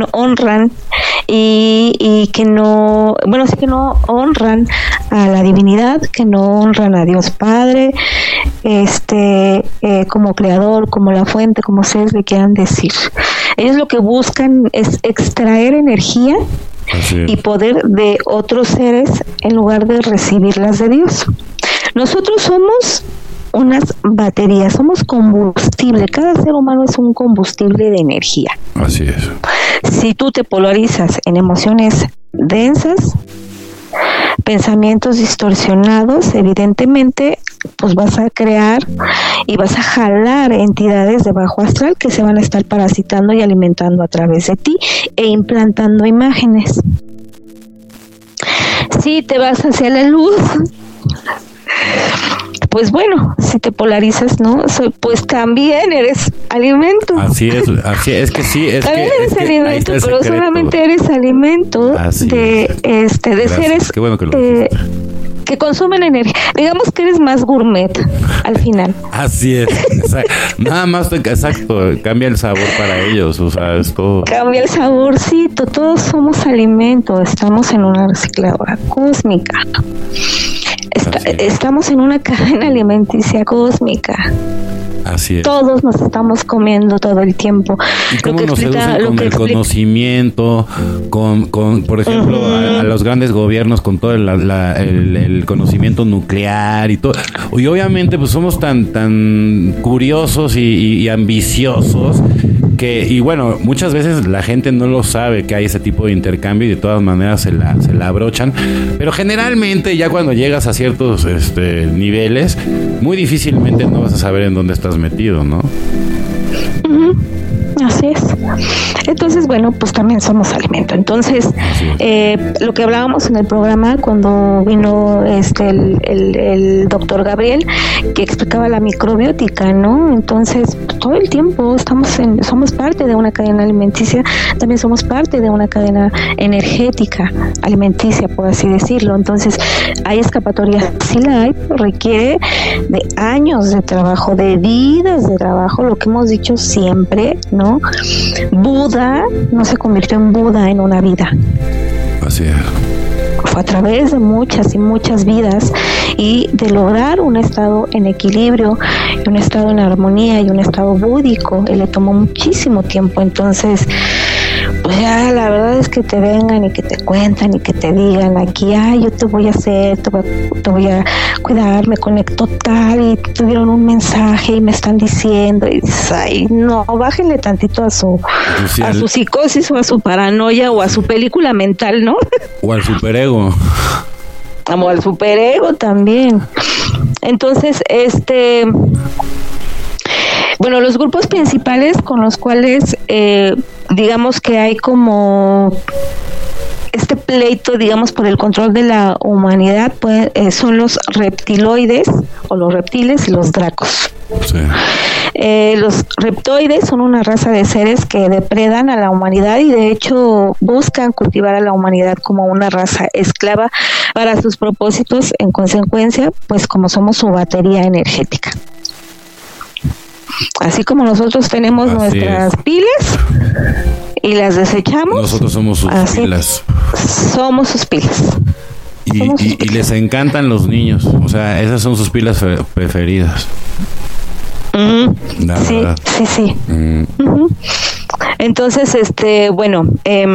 y que no honran a la divinidad, que no honran a Dios Padre, como creador, como la fuente, como seres le quieran decir. Ellos lo que buscan es extraer energía y poder de otros seres en lugar de recibirlas de Dios. Nosotros somos unas baterías, somos combustible. Cada ser humano es un combustible de energía. Así es. Si tú te polarizas en emociones densas, pensamientos distorsionados, evidentemente, pues vas a crear y vas a jalar entidades de bajo astral que se van a estar parasitando y alimentando a través de ti e implantando imágenes. Si te vas hacia la luz, pues bueno, si te polarizas, ¿no? Pues también eres alimento. Así es que sí. También eres alimento, pero solamente eres alimento de seres Qué bueno que lo que consumen energía. Digamos que eres más gourmet al final. Así es. Nada más, exacto, cambia el sabor para ellos, o sea, es todo. Cambia el saborcito, todos somos alimento, estamos en una recicladora cósmica. Estamos en una cadena alimenticia cósmica. Así es. Todos nos estamos comiendo todo el tiempo. ¿Y cómo nos seducen con el conocimiento, con por ejemplo, a los grandes gobiernos, con todo el conocimiento nuclear y todo? Y obviamente pues somos tan curiosos y ambiciosos y bueno, muchas veces la gente no lo sabe que hay ese tipo de intercambio, y de todas maneras se la abrochan, pero generalmente ya cuando llegas a ciertos niveles, muy difícilmente no vas a saber en dónde estás metido, ¿no? Así es. Entonces, bueno, pues también somos alimento. Entonces, lo que hablábamos en el programa cuando vino el doctor Gabriel, que explicaba la microbiótica, ¿no? Entonces, todo el tiempo somos parte de una cadena alimenticia, también somos parte de una cadena energética alimenticia, por así decirlo. Entonces, hay escapatorias, sí la hay, pero requiere de años de trabajo, de vidas de trabajo, lo que hemos dicho siempre, ¿no? Buda no se convirtió en Buda en una vida. Así es. Fue a través de muchas y muchas vidas y de lograr un estado en equilibrio, y un estado en armonía y un estado búdico. Él le tomó muchísimo tiempo. Entonces, pues ya la verdad es que te vengan y que te cuentan y que te digan aquí, yo te voy a hacer, te voy a cuidar, me conecto tal y tuvieron un mensaje y me están diciendo y dices, ay, no, bájenle tantito a su psicosis o a su paranoia o a su película mental, ¿no? O al superego. O al superego también. Entonces, bueno, los grupos principales con los cuales digamos que hay como este pleito, digamos, por el control de la humanidad, pues, son los reptiloides o los reptiles y los dracos. Sí. Los reptoides son una raza de seres que depredan a la humanidad y de hecho buscan cultivar a la humanidad como una raza esclava para sus propósitos, en consecuencia, pues como somos su batería energética. Así como nosotros tenemos nuestras pilas y las desechamos, nosotros somos sus pilas. Somos sus pilas. Y les encantan los niños, o sea, esas son sus pilas preferidas. Sí. Entonces, bueno,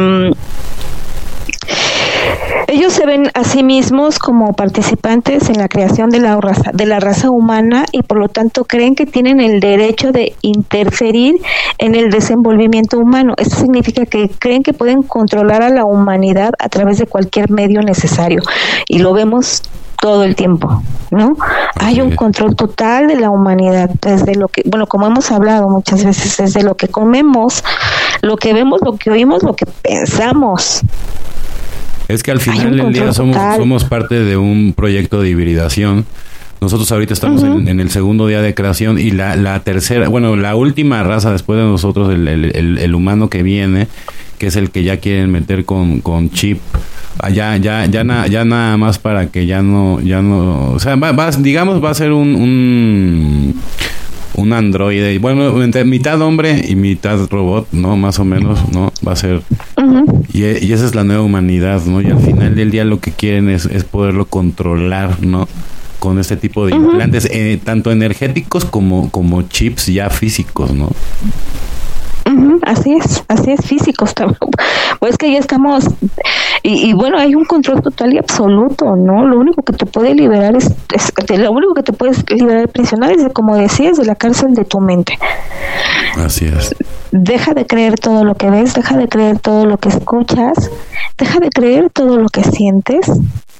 ellos se ven a sí mismos como participantes en la creación de la raza humana y por lo tanto creen que tienen el derecho de interferir en el desenvolvimiento humano. Esto significa que creen que pueden controlar a la humanidad a través de cualquier medio necesario y lo vemos todo el tiempo, ¿no? Hay un control total de la humanidad, desde lo que, bueno, como hemos hablado muchas veces, desde lo que comemos, lo que vemos, lo que oímos, lo que pensamos. Es que al final del día somos parte de un proyecto de hibridación. Nosotros ahorita estamos en el segundo día de creación y la tercera, bueno, la última raza después de nosotros, el humano que viene, que es el que ya quieren meter con chip. Ya nada más para que ya no, o sea, digamos va a ser un androide, bueno, entre mitad hombre y mitad robot, ¿no? Más o menos, ¿no? Va a ser. Y esa es la nueva humanidad, ¿no? Y al final del día lo que quieren es poderlo controlar, ¿no? Con este tipo de implantes, tanto energéticos como chips ya físicos, ¿no? Así es, físicos también. Pues que ya estamos, y bueno, hay un control total y absoluto, ¿no? Lo único que te puede liberar lo único que te puedes liberar prisionero es, como decías, de la cárcel de tu mente. Así es. Deja de creer todo lo que ves, deja de creer todo lo que escuchas, deja de creer todo lo que sientes,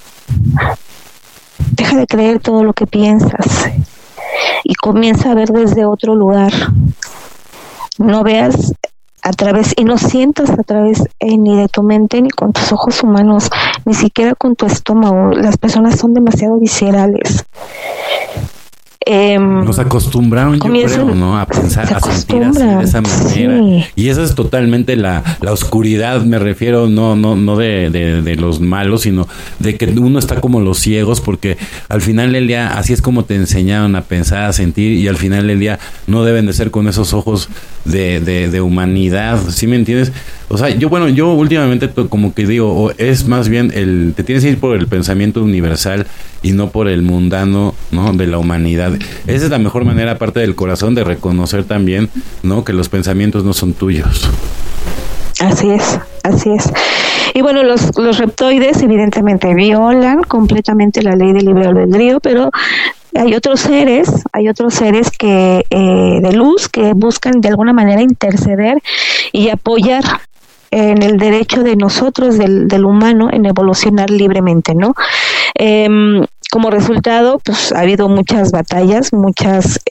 deja de creer todo lo que piensas y comienza a ver desde otro lugar. No veas a través y no sientas a través ni de tu mente ni con tus ojos humanos, ni siquiera con tu estómago. Las personas son demasiado viscerales. Nos acostumbraron, yo creo, ¿no? A pensar, a sentir así de esa manera. Sí. Y esa es totalmente la oscuridad, me refiero, no de los malos, sino de que uno está como los ciegos, porque al final del día así es como te enseñaron a pensar, a sentir, y al final del día no deben de ser con esos ojos de humanidad, ¿sí me entiendes? O sea, yo últimamente como que digo, es más bien te tienes que ir por el pensamiento universal y no por el mundano, ¿no? De la humanidad. Esa es la mejor manera, aparte del corazón, de reconocer también, ¿no? Que los pensamientos no son tuyos. Así es. Y bueno, los reptoides evidentemente violan completamente la ley del libre albedrío, pero hay otros seres que de luz que buscan de alguna manera interceder y apoyar en el derecho de nosotros, del humano, en evolucionar libremente, ¿no? Como resultado, pues ha habido muchas batallas, muchas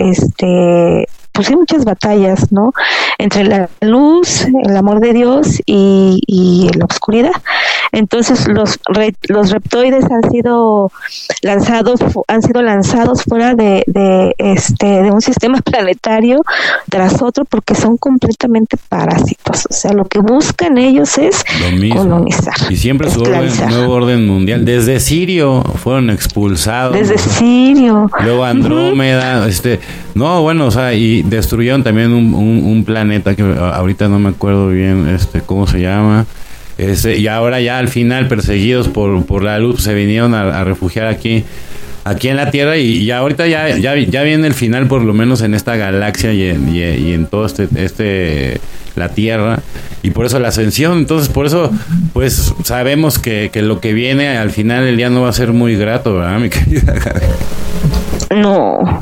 batallas, ¿no? Entre la luz, el amor de Dios y la oscuridad. Entonces los reptoides han sido lanzados fuera de un sistema planetario tras otro, porque son completamente parásitos. O sea, lo que buscan ellos es colonizar. Y siempre su nuevo orden mundial. Desde Sirio fueron expulsados. Desde Sirio. Luego Andrómeda, no, bueno, o sea, y destruyeron también un planeta que ahorita no me acuerdo bien cómo se llama. Y ahora ya al final, perseguidos por la luz, se vinieron a refugiar aquí aquí en la Tierra, y ya ahorita ya viene el final, por lo menos en esta galaxia y en todo la Tierra, y por eso la ascensión. Entonces, por eso, pues, sabemos que lo que viene al final del día no va a ser muy grato, ¿verdad, mi querida Gaby? No.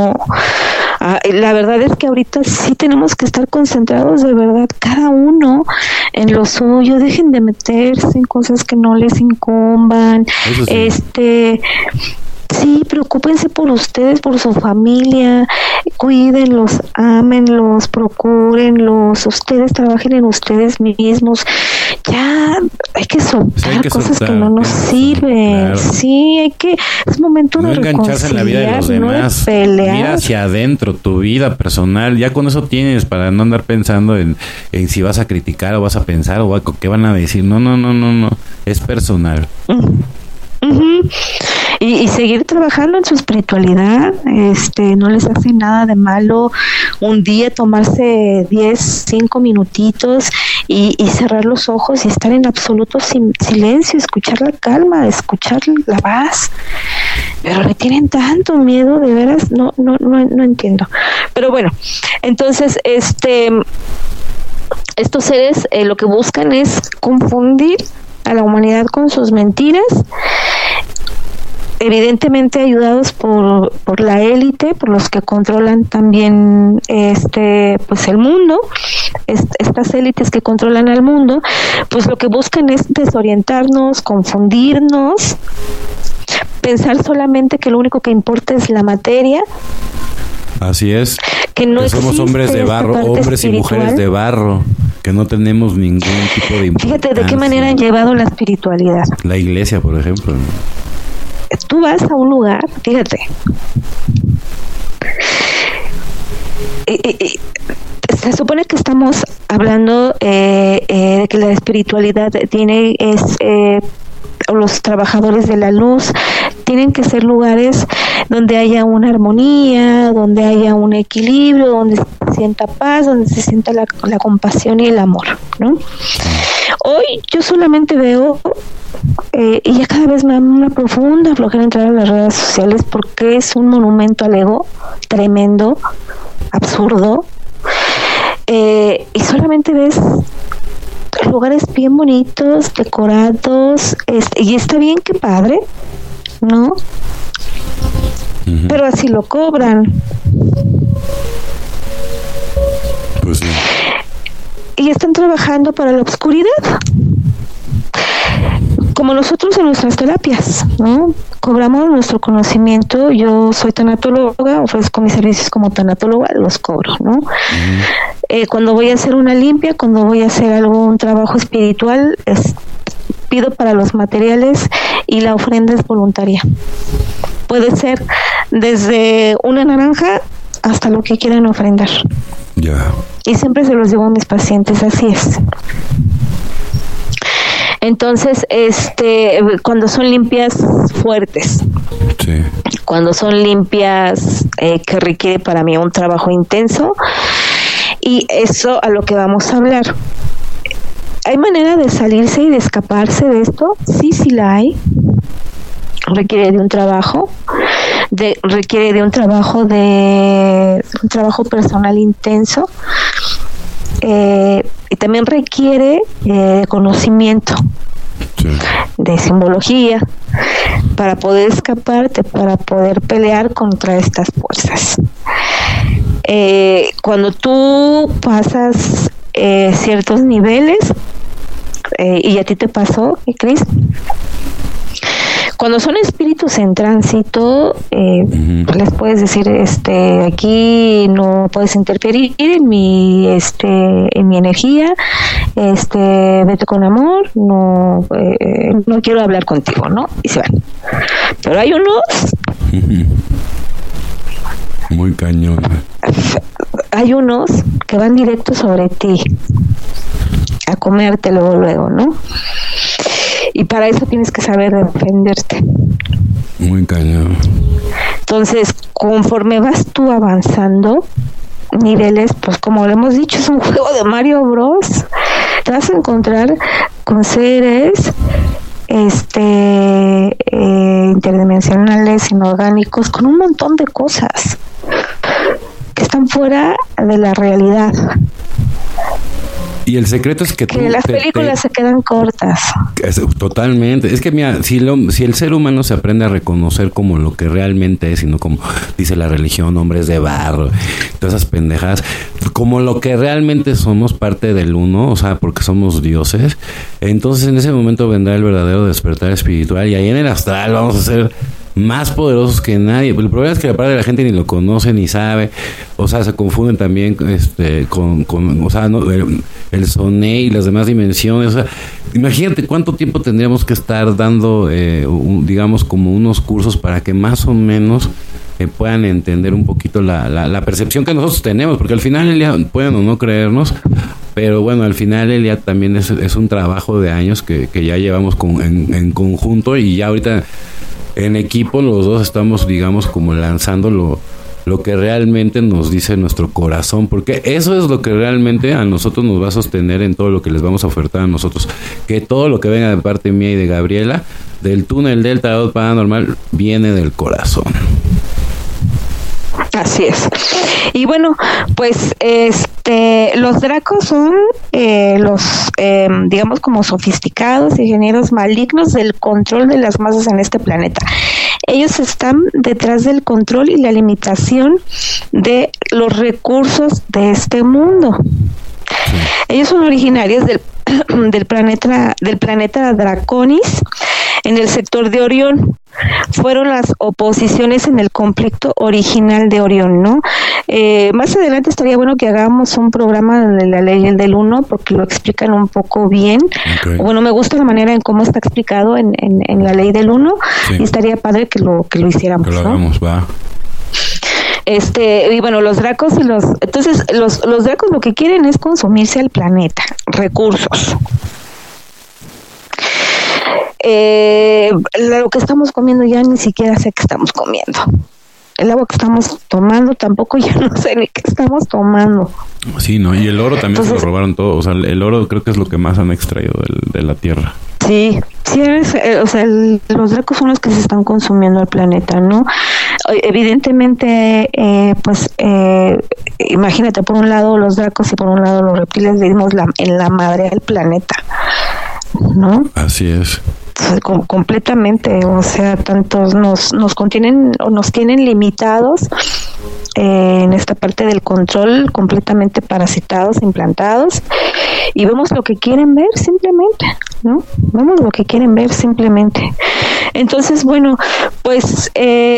La verdad es que ahorita sí tenemos que estar concentrados de verdad, cada uno en lo suyo. Dejen de meterse en cosas que no les incumban. Sí, preocúpense por ustedes, por su familia, cuídenlos, ámenlos, procúrenlos, ustedes trabajen en ustedes mismos. Ya hay que soltar cosas que no nos sirven. Claro. Sí, es momento de engancharse en la vida de los demás, mira hacia adentro, tu vida personal, ya con eso tienes para no andar pensando en si vas a criticar o vas a pensar o qué van a decir. No, es personal. Y seguir trabajando en su espiritualidad. No les hace nada de malo un día tomarse 5 minutitos y cerrar los ojos y estar en absoluto silencio, escuchar la calma, escuchar la paz. Pero le tienen tanto miedo, de veras, no entiendo. Pero bueno, entonces estos seres lo que buscan es confundir a la humanidad con sus mentiras, evidentemente ayudados por la élite, por los que controlan también pues el mundo. Estas élites que controlan al mundo, pues lo que buscan es desorientarnos, confundirnos, pensar solamente que lo único que importa es la materia. Así es, que somos hombres de barro, hombres espiritual. Y mujeres de barro, que no tenemos ningún tipo de importancia. Fíjate de qué manera han llevado la espiritualidad. La iglesia, por ejemplo. Tú vas a un lugar, fíjate, se supone que estamos hablando de que la espiritualidad los trabajadores de la luz tienen que ser lugares donde haya una armonía, donde haya un equilibrio, donde se sienta paz, donde se sienta la compasión y el amor, ¿no? Hoy yo solamente veo y ya cada vez me da una profunda flojera entrar a las redes sociales porque es un monumento al ego tremendo, absurdo, y solamente ves lugares bien bonitos, decorados, y está bien, qué padre, ¿no? Uh-huh. Pero así lo cobran. Pues sí. Y están trabajando para la oscuridad, como nosotros en nuestras terapias, ¿no? Cobramos nuestro conocimiento. Yo soy tanatóloga, ofrezco mis servicios como tanatóloga, los cobro, ¿no? Uh-huh. Cuando voy a hacer una limpia, cuando voy a hacer un trabajo espiritual, pido para los materiales y la ofrenda es voluntaria. Puede ser desde una naranja hasta lo que quieran ofrendar. Ya. Yeah. Y siempre se los digo a mis pacientes, así es. Entonces, cuando son limpias fuertes, sí. Cuando son limpias que requiere para mí un trabajo intenso, y eso a lo que vamos a hablar. ¿Hay manera de salirse y de escaparse de esto? Sí la hay. Requiere de un trabajo, requiere de un trabajo personal intenso, y también requiere conocimiento, sí, de simbología para poder escaparte, para poder pelear contra estas fuerzas. Cuando tú pasas ciertos niveles, y a ti te pasó, Cris, cuando son espíritus en tránsito, uh-huh, les puedes decir, aquí no puedes interferir en mi energía, vete con amor, no quiero hablar contigo, ¿no? Y se van. Pero hay unos muy cañón. Hay unos que van directo sobre ti a comértelo luego, ¿no? Y para eso tienes que saber defenderte. Muy cañón. Entonces, conforme vas tú avanzando niveles, pues como lo hemos dicho, es un juego de Mario Bros. Te vas a encontrar con seres interdimensionales, inorgánicos, con un montón de cosas que están fuera de la realidad. Y el secreto es que las películas se quedan cortas. Totalmente. Es que mira, si el ser humano se aprende a reconocer como lo que realmente es, y no como dice la religión, hombres de barro, todas esas pendejadas, como lo que realmente somos, parte del uno, o sea, porque somos dioses, entonces en ese momento vendrá el verdadero despertar espiritual, y ahí en el astral vamos a ser más poderosos que nadie. El problema es que la parte de la gente ni lo conoce ni sabe, o sea, se confunden también con o sea, ¿no? el soné y las demás dimensiones. O sea, imagínate cuánto tiempo tendríamos que estar dando digamos como unos cursos para que más o menos puedan entender un poquito la percepción que nosotros tenemos, porque al final el día pueden o no creernos, pero bueno, al final el día también es un trabajo de años que ya llevamos en conjunto, y ya ahorita en equipo los dos estamos, digamos, como lanzando lo que realmente nos dice nuestro corazón, porque eso es lo que realmente a nosotros nos va a sostener en todo lo que les vamos a ofertar a nosotros, que todo lo que venga de parte mía y de Gabriela, del túnel del tarot paranormal, viene del corazón. Así es. Y bueno, pues los dracos son digamos como sofisticados ingenieros malignos del control de las masas en este planeta. Ellos están detrás del control y la limitación de los recursos de este mundo. Ellos son originarios del planeta Draconis, en el sector de Orión. Fueron las oposiciones en el conflicto original de Orión, ¿no? Más adelante estaría bueno que hagamos un programa de la ley del uno, porque lo explican un poco bien. Okay. Bueno, me gusta la manera en cómo está explicado en la ley del uno, sí. Y estaría padre que lo hiciéramos, que lo hagamos, ¿no? Va. Y bueno, los dracos entonces los dracos lo que quieren es consumirse al planeta, recursos. Lo que estamos comiendo ya ni siquiera sé qué estamos comiendo. El agua que estamos tomando tampoco ya no sé ni qué estamos tomando. Sí, ¿no? Y el oro también. Entonces, se lo robaron todo. O sea, el oro creo que es lo que más han extraído de la tierra. Sí, los dracos son los que se están consumiendo el planeta, ¿no? Evidentemente, imagínate, por un lado los dracos y por un lado los reptiles, le dimos en la madre al planeta, ¿no? Así es. Completamente, o sea, tantos nos contienen o nos tienen limitados en esta parte del control, completamente parasitados, implantados, y vemos lo que quieren ver simplemente, ¿no? Vemos lo que quieren ver simplemente. Entonces, bueno, pues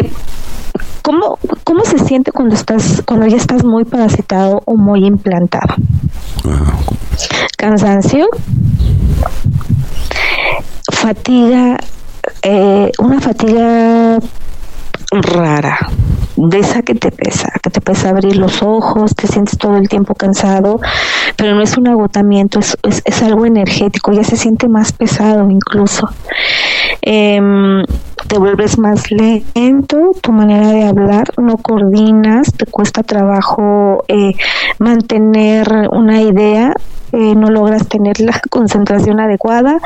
¿cómo se siente cuando ya estás muy parasitado o muy implantado? Cansancio, fatiga, una fatiga rara, de esa que te pesa abrir los ojos, te sientes todo el tiempo cansado, pero no es un agotamiento, es algo energético, ya se siente más pesado incluso. Te vuelves más lento, tu manera de hablar no coordinas, te cuesta trabajo mantener una idea, no logras tener la concentración adecuada,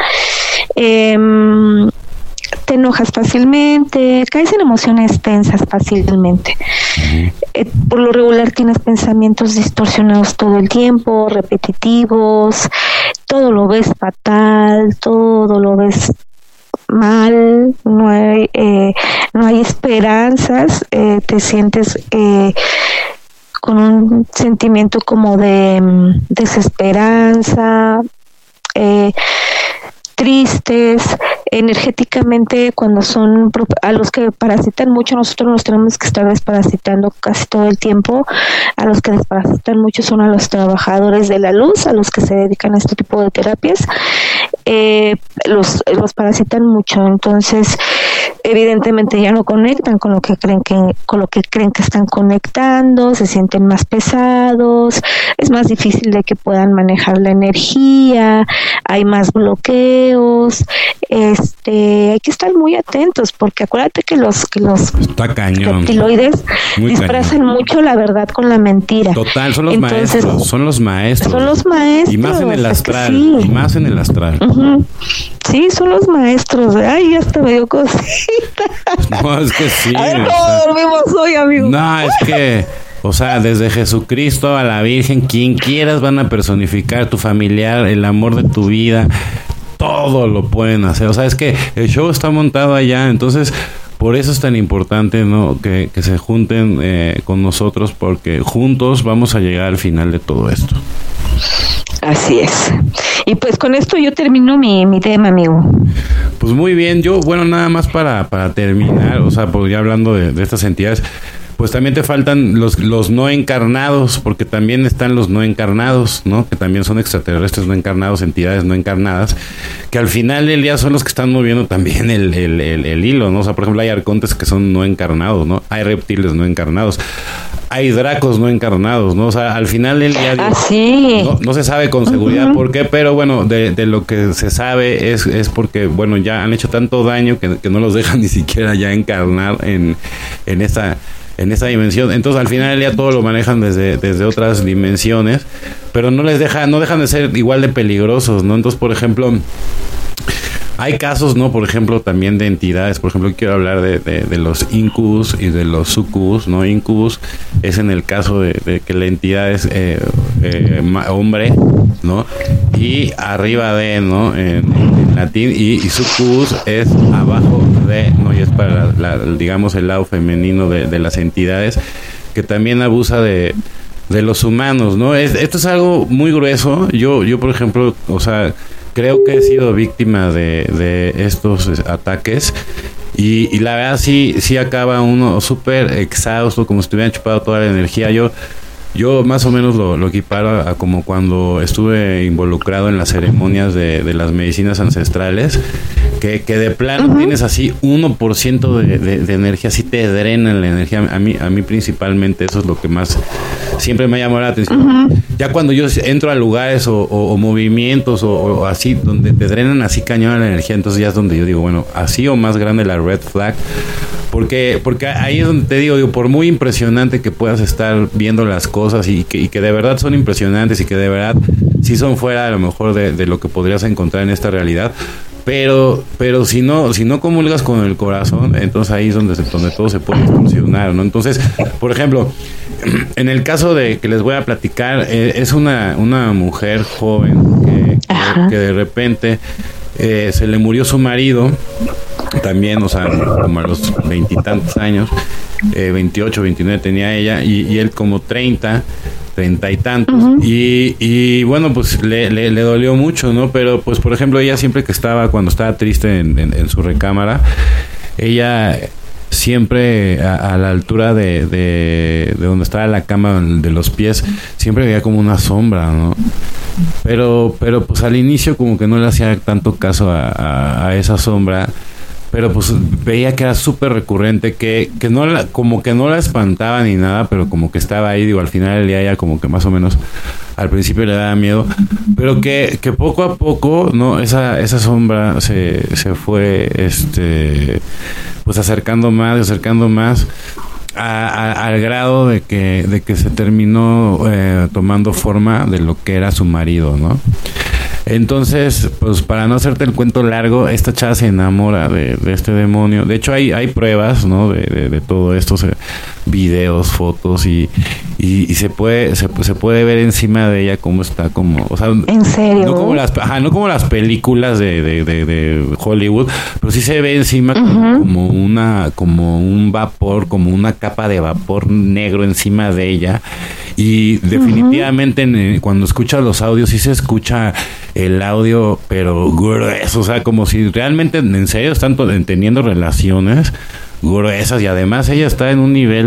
te enojas fácilmente, caes en emociones tensas fácilmente. Por lo regular tienes pensamientos distorsionados todo el tiempo, repetitivos, todo lo ves fatal, todo lo ves mal, no hay esperanzas, te sientes con un sentimiento como de desesperanza, tristes, energéticamente. Cuando son a los que parasitan mucho, nosotros nos tenemos que estar desparasitando casi todo el tiempo. A los que desparasitan mucho son a los trabajadores de la luz, a los que se dedican a este tipo de terapias, los parasitan mucho. Entonces evidentemente ya no conectan con lo que creen que están conectando, se sienten más pesados, es más difícil de que puedan manejar la energía, hay más bloqueos, hay que estar muy atentos, porque acuérdate que los Está cañón. reptiloides Muy disfrazan cañón. mucho la verdad con la mentira. Total, son los Entonces, maestros. Son los maestros. Y más en el es que astral. sí. Y más en el astral. Ujú. Sí, son los maestros. Ay, hasta me dio cosita. No, es que sí. A ver o cómo sea, dormimos hoy, amigo. no, es que, o sea, desde Jesucristo a la Virgen, quien quieras van a personificar tu familiar, el amor de tu vida. Todo lo pueden hacer. O sea, es que el show está montado allá, entonces por eso es tan importante, ¿no? Que se junten con nosotros, porque juntos vamos a llegar al final de todo esto. Así es. Y pues con esto yo termino mi tema, amigo. Pues muy bien, yo, bueno, nada más para terminar, o sea, pues ya hablando de estas entidades, pues también te faltan los no encarnados, porque también están los no encarnados, ¿no? Que también son extraterrestres no encarnados, entidades no encarnadas, que al final del día son los que están moviendo también el hilo, ¿no? O sea, por ejemplo, hay arcontes que son no encarnados, ¿no? Hay reptiles no encarnados. Hay dracos no encarnados, ¿no? O sea, al final del día sí. no se sabe con seguridad por qué, pero bueno, de lo que se sabe es porque, bueno, ya han hecho tanto daño que no los dejan ni siquiera ya encarnar en esa dimensión. Entonces, al final del día todo lo manejan desde otras dimensiones, pero no dejan de ser igual de peligrosos, ¿no? Entonces, por ejemplo, hay casos, ¿no? Por ejemplo, también de entidades. Por ejemplo, quiero hablar de los incubus y de los sucubus, ¿no? Incubus es en el caso de que la entidad es hombre, ¿no? Y arriba de, ¿no? En latín. Y sucubus es abajo de, ¿no? Y es para, digamos, el lado femenino de las entidades, que también abusa de los humanos, ¿no? Esto es algo muy grueso. Yo por ejemplo, o sea, creo que he sido víctima de estos ataques y la verdad sí acaba uno súper exhausto, como si te hubieran chupado toda la energía. Yo más o menos lo equiparo a como cuando estuve involucrado en las ceremonias de las medicinas ancestrales, que de plano tienes así 1% de energía, así te drenan la energía. A mí principalmente eso es lo que más siempre me ha llamado la atención. Ya cuando yo entro a lugares o movimientos o así, donde te drenan así cañón la energía, entonces ya es donde yo digo, bueno, así o más grande la red flag. Porque ahí es donde te digo, por muy impresionante que puedas estar viendo las cosas y que de verdad son impresionantes y que de verdad sí son fuera a lo mejor de lo que podrías encontrar en esta realidad, pero si no comulgas con el corazón, entonces ahí es donde todo se puede distorsionar, ¿no? Entonces, por ejemplo, en el caso de que les voy a platicar, es una mujer joven que de repente se le murió su marido también, o sea, como a los 20 y tantos años, 28, 29 tenía ella, y él como 30 y tantos, y bueno, pues le dolió mucho, ¿no? Pero pues por ejemplo, ella siempre cuando estaba triste en su recámara, ella siempre a la altura de donde estaba la cama, de los pies, siempre veía como una sombra, ¿no? Pero pues al inicio como que no le hacía tanto caso a esa sombra, pero pues veía que era súper recurrente, que como que no la espantaba ni nada, pero como que estaba ahí. Digo, al final del día ya como que más o menos al principio le daba miedo, pero que poco a poco, no, esa sombra se fue pues acercando más al grado de que se terminó tomando forma de lo que era su marido, ¿no? Entonces, pues para no hacerte el cuento largo, esta chava se enamora de este demonio. De hecho, hay pruebas, ¿no? De todo esto, videos, fotos y se puede ver encima de ella cómo está, como, o sea, ¿en serio? No como las películas de Hollywood, pero sí se ve encima como un vapor, como una capa de vapor negro encima de ella. Y definitivamente cuando escuchas los audios sí se escucha el audio, pero grueso, o sea, como si realmente en serio están teniendo relaciones gruesas, y además ella está en un nivel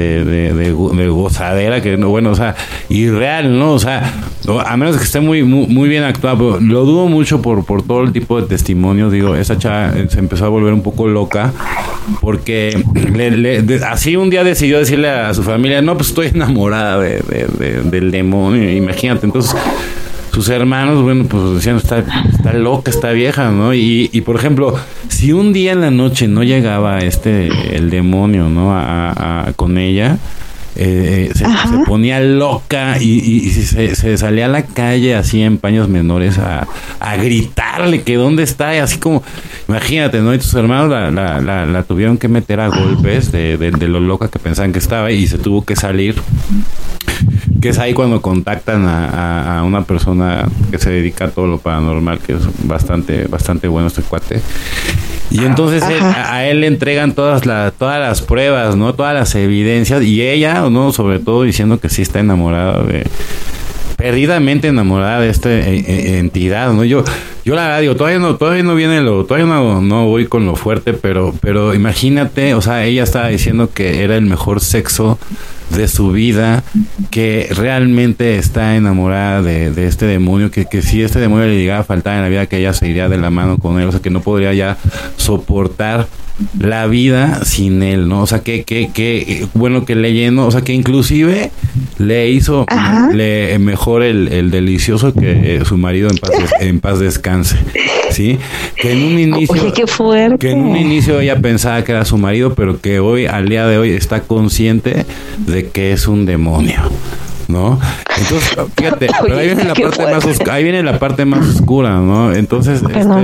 de gozadera que, bueno, o sea, irreal, ¿no? O sea, a menos que esté muy bien actuado, pero lo dudo mucho por todo el tipo de testimonios. Digo, esa chava se empezó a volver un poco loca porque así un día decidió decirle a su familia, no, pues estoy enamorada del demonio, imagínate. Entonces sus hermanos, bueno, pues decían, está loca, está vieja, ¿no? Y por ejemplo, si un día en la noche no llegaba el demonio, ¿no? Con ella, se ponía loca y se salía a la calle así en paños menores a gritarle que dónde está, y así como, imagínate, ¿no? Y tus hermanos la tuvieron que meter a golpes de lo loca que pensaban que estaba, y se tuvo que salir. Que es ahí cuando contactan a una persona que se dedica a todo lo paranormal, que es bastante bueno este cuate. Y entonces a él le entregan todas las pruebas, ¿no? Todas las evidencias, y ella, ¿no? Sobre todo diciendo que sí está enamorada perdidamente enamorada de esta entidad, ¿no? Yo la verdad digo, todavía no viene todavía no voy con lo fuerte, pero imagínate, o sea, ella estaba diciendo que era el mejor sexo de su vida, que realmente está enamorada de este demonio, que si este demonio le llegaba a faltar en la vida, que ella se iría de la mano con él, o sea, que no podría ya soportar la vida sin él, ¿no? O sea, que bueno, que le llenó, o sea, que inclusive le hizo mejor el delicioso que su marido en paz descanse, ¿sí? Que en un inicio, oye, qué fuerte. Que en un inicio ella pensaba que era su marido, pero que hoy, al día de hoy, está consciente de que es un demonio, ¿no? Entonces, fíjate, pero ahí viene la parte más oscura, ¿no? Entonces,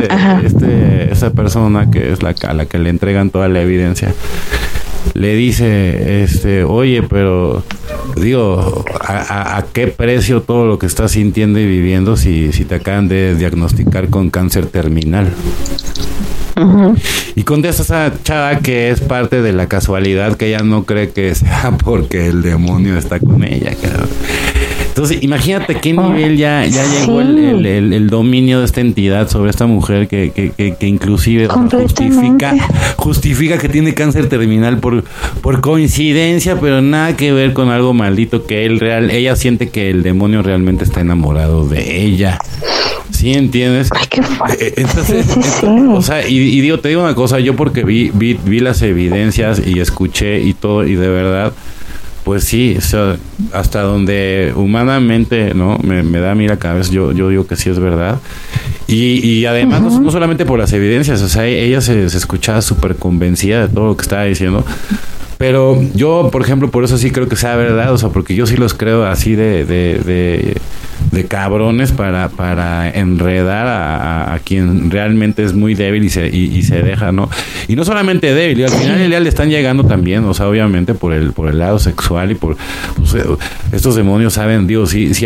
esa persona que es a la que le entregan toda la evidencia, le dice, oye, pero digo, ¿a qué precio todo lo que estás sintiendo y viviendo si te acaban de diagnosticar con cáncer terminal? Uh-huh. Y contesta esa chava que es parte de la casualidad, que ella no cree que sea porque el demonio está con ella, cabrón. Entonces, imagínate qué nivel ya llegó el dominio de esta entidad sobre esta mujer que inclusive justifica que tiene cáncer terminal por coincidencia, pero nada que ver con algo maldito, que ella siente que el demonio realmente está enamorado de ella. ¿Sí entiendes? Ay, qué fuerte. Entonces, sí. O sea, y digo, te digo una cosa, yo porque vi las evidencias y escuché y todo, y de verdad, pues sí, o sea, hasta donde humanamente, ¿no? Me da a mí la cabeza, yo digo que sí es verdad. Y además, no solamente por las evidencias, o sea, ella se escuchaba súper convencida de todo lo que estaba diciendo. Pero yo, por ejemplo, por eso sí creo que sea verdad, o sea, porque yo sí los creo así de cabrones para enredar a quien realmente es muy débil y se deja, ¿no? Y no solamente débil, y al final le están llegando también, o sea, obviamente por el lado sexual y por pues, estos demonios saben, digo,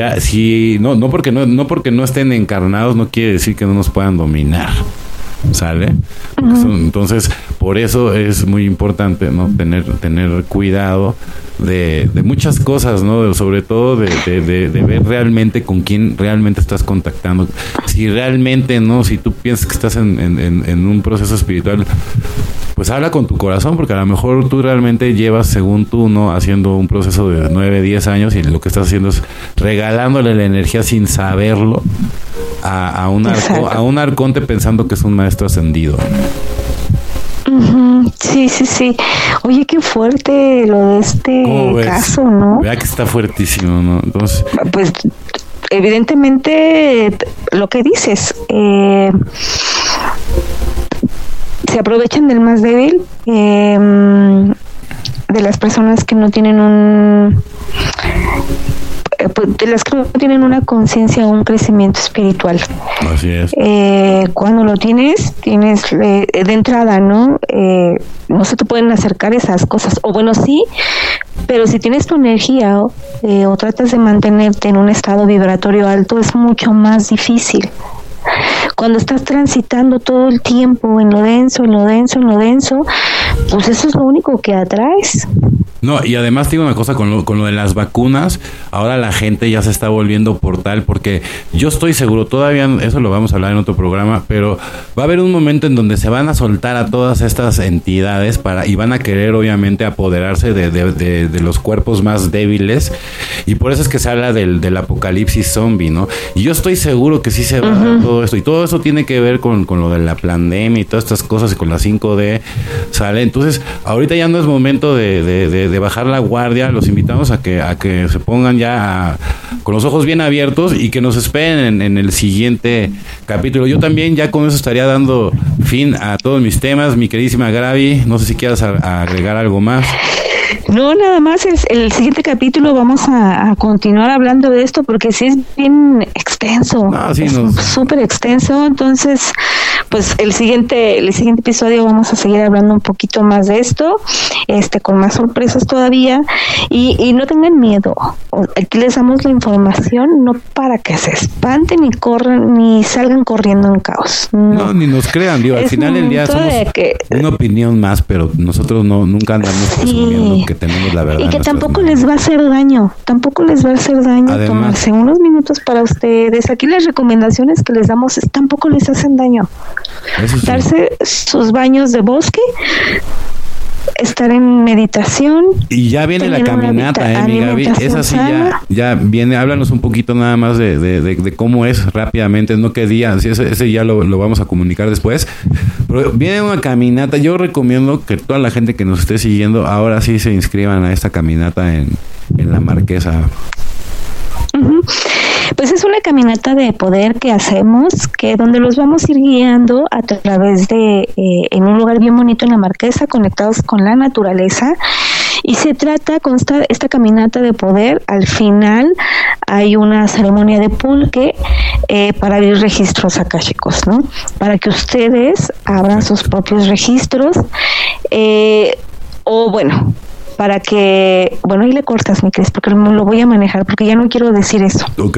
no porque no estén encarnados no quiere decir que no nos puedan dominar. ¿Sale? Entonces, por eso es muy importante, ¿no? Tener cuidado de muchas cosas, ¿no? Sobre todo de ver realmente con quién realmente estás contactando. Si realmente, ¿no? Si tú piensas que estás en un proceso espiritual, pues habla con tu corazón, porque a lo mejor tú realmente llevas, según tú, ¿no? Haciendo un proceso de 9, 10 años, y lo que estás haciendo es regalándole la energía sin saberlo a un arconte, pensando que es un maestro ascendido. Sí. Oye, qué fuerte lo de este caso, ¿no? Vea que está fuertísimo, ¿no? Entonces, pues evidentemente lo que dices, se aprovechan del más débil, de las personas que no tienen de las que no tienen una conciencia o un crecimiento espiritual. Así es. Cuando lo tienes de entrada, ¿no? No se te pueden acercar esas cosas, o bueno, sí, pero si tienes tu energía o tratas de mantenerte en un estado vibratorio alto, es mucho más difícil. Cuando estás transitando todo el tiempo en lo denso, pues eso es lo único que atraes. No, y además te digo una cosa con lo de las vacunas, ahora la gente ya se está volviendo portal, porque yo estoy seguro, todavía eso lo vamos a hablar en otro programa, pero va a haber un momento en donde se van a soltar a todas estas entidades y van a querer obviamente apoderarse de los cuerpos más débiles, y por eso es que se habla del apocalipsis zombie, ¿no? Y yo estoy seguro que sí se va a dar todo esto, y todo eso tiene que ver con lo de la pandemia y todas estas cosas, y con la 5D, ¿sale? Entonces, ahorita ya no es momento de bajar la guardia. Los invitamos a que se pongan ya con los ojos bien abiertos y que nos esperen en el siguiente capítulo. Yo también ya con eso estaría dando fin a todos mis temas. Mi queridísima Gaby, no sé si quieras agregar algo más. No, nada más, el siguiente capítulo vamos a continuar hablando de esto porque sí es bien extenso, súper extenso, entonces pues el siguiente episodio vamos a seguir hablando un poquito más de esto, con más sorpresas todavía, y no tengan miedo, aquí les damos la información no para que se espanten ni corran ni salgan corriendo en caos. No, ni nos crean, digo, al final del día somos una opinión más, pero nosotros nunca andamos presumiendo que tenemos la verdad. Y que tampoco les va a hacer daño, además, tomarse unos minutos para ustedes. Aquí las recomendaciones que les damos tampoco les hacen daño. Sí. Darse sus baños de bosque, estar en meditación. Y ya viene la caminata, mi Gaby. Esa sí ya viene. Háblanos un poquito nada más de cómo es rápidamente, no qué día. Ese ya lo vamos a comunicar después. Pero viene una caminata. Yo recomiendo que toda la gente que nos esté siguiendo ahora sí se inscriban a esta caminata en la Marquesa. Pues es una caminata de poder que hacemos, donde los vamos a ir guiando a través de en un lugar bien bonito en la Marquesa, conectados con la naturaleza. Y consta esta caminata de poder. Al final hay una ceremonia de pulque para abrir registros akáshicos, ¿no? Para que ustedes abran sus propios registros, para que, ahí le cortas, mi Cris, porque no lo voy a manejar, porque ya no quiero decir eso. Ok.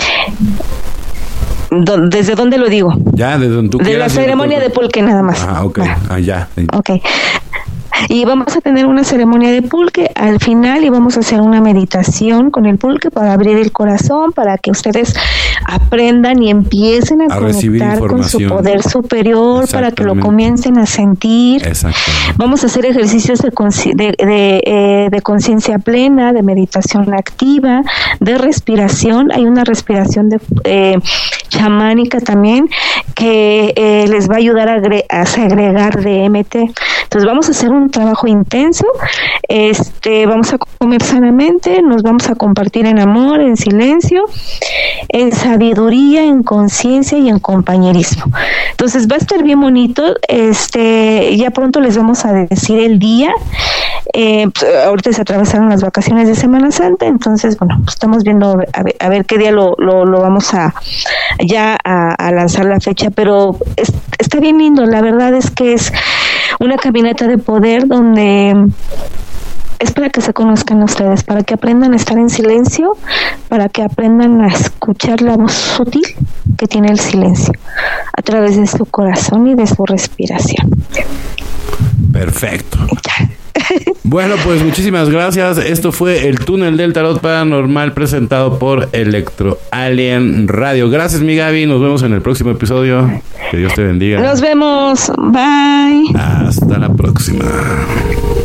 ¿Desde dónde lo digo? Ya, desde donde tú quieras. De la ceremonia de pulque nada más. Ok, ya. Ok. Y vamos a tener una ceremonia de pulque al final y vamos a hacer una meditación con el pulque para abrir el corazón, para que ustedes aprendan y empiecen a conectar con su poder superior, para que lo comiencen a sentir. Vamos a hacer ejercicios de conciencia plena, de meditación activa, de respiración. Hay una respiración chamánica también que les va a ayudar a segregar DMT. Entonces vamos a hacer un trabajo intenso, vamos a comer sanamente, nos vamos a compartir en amor, en silencio, en sabiduría, en conciencia y en compañerismo. Entonces va a estar bien bonito, ya pronto les vamos a decir el día. Ahorita se atravesaron las vacaciones de Semana Santa, entonces estamos viendo a ver qué día lo vamos a lanzar la fecha, pero está bien lindo. La verdad es que es una caminata de poder donde es para que se conozcan ustedes, para que aprendan a estar en silencio, para que aprendan a escuchar la voz sutil que tiene el silencio a través de su corazón y de su respiración. Perfecto. Bueno, pues muchísimas gracias. Esto fue el Túnel del Tarot Paranormal presentado por Electro Alien Radio. Gracias, mi Gaby. Nos vemos en el próximo episodio. Que Dios te bendiga. Nos vemos. Bye. Hasta la próxima.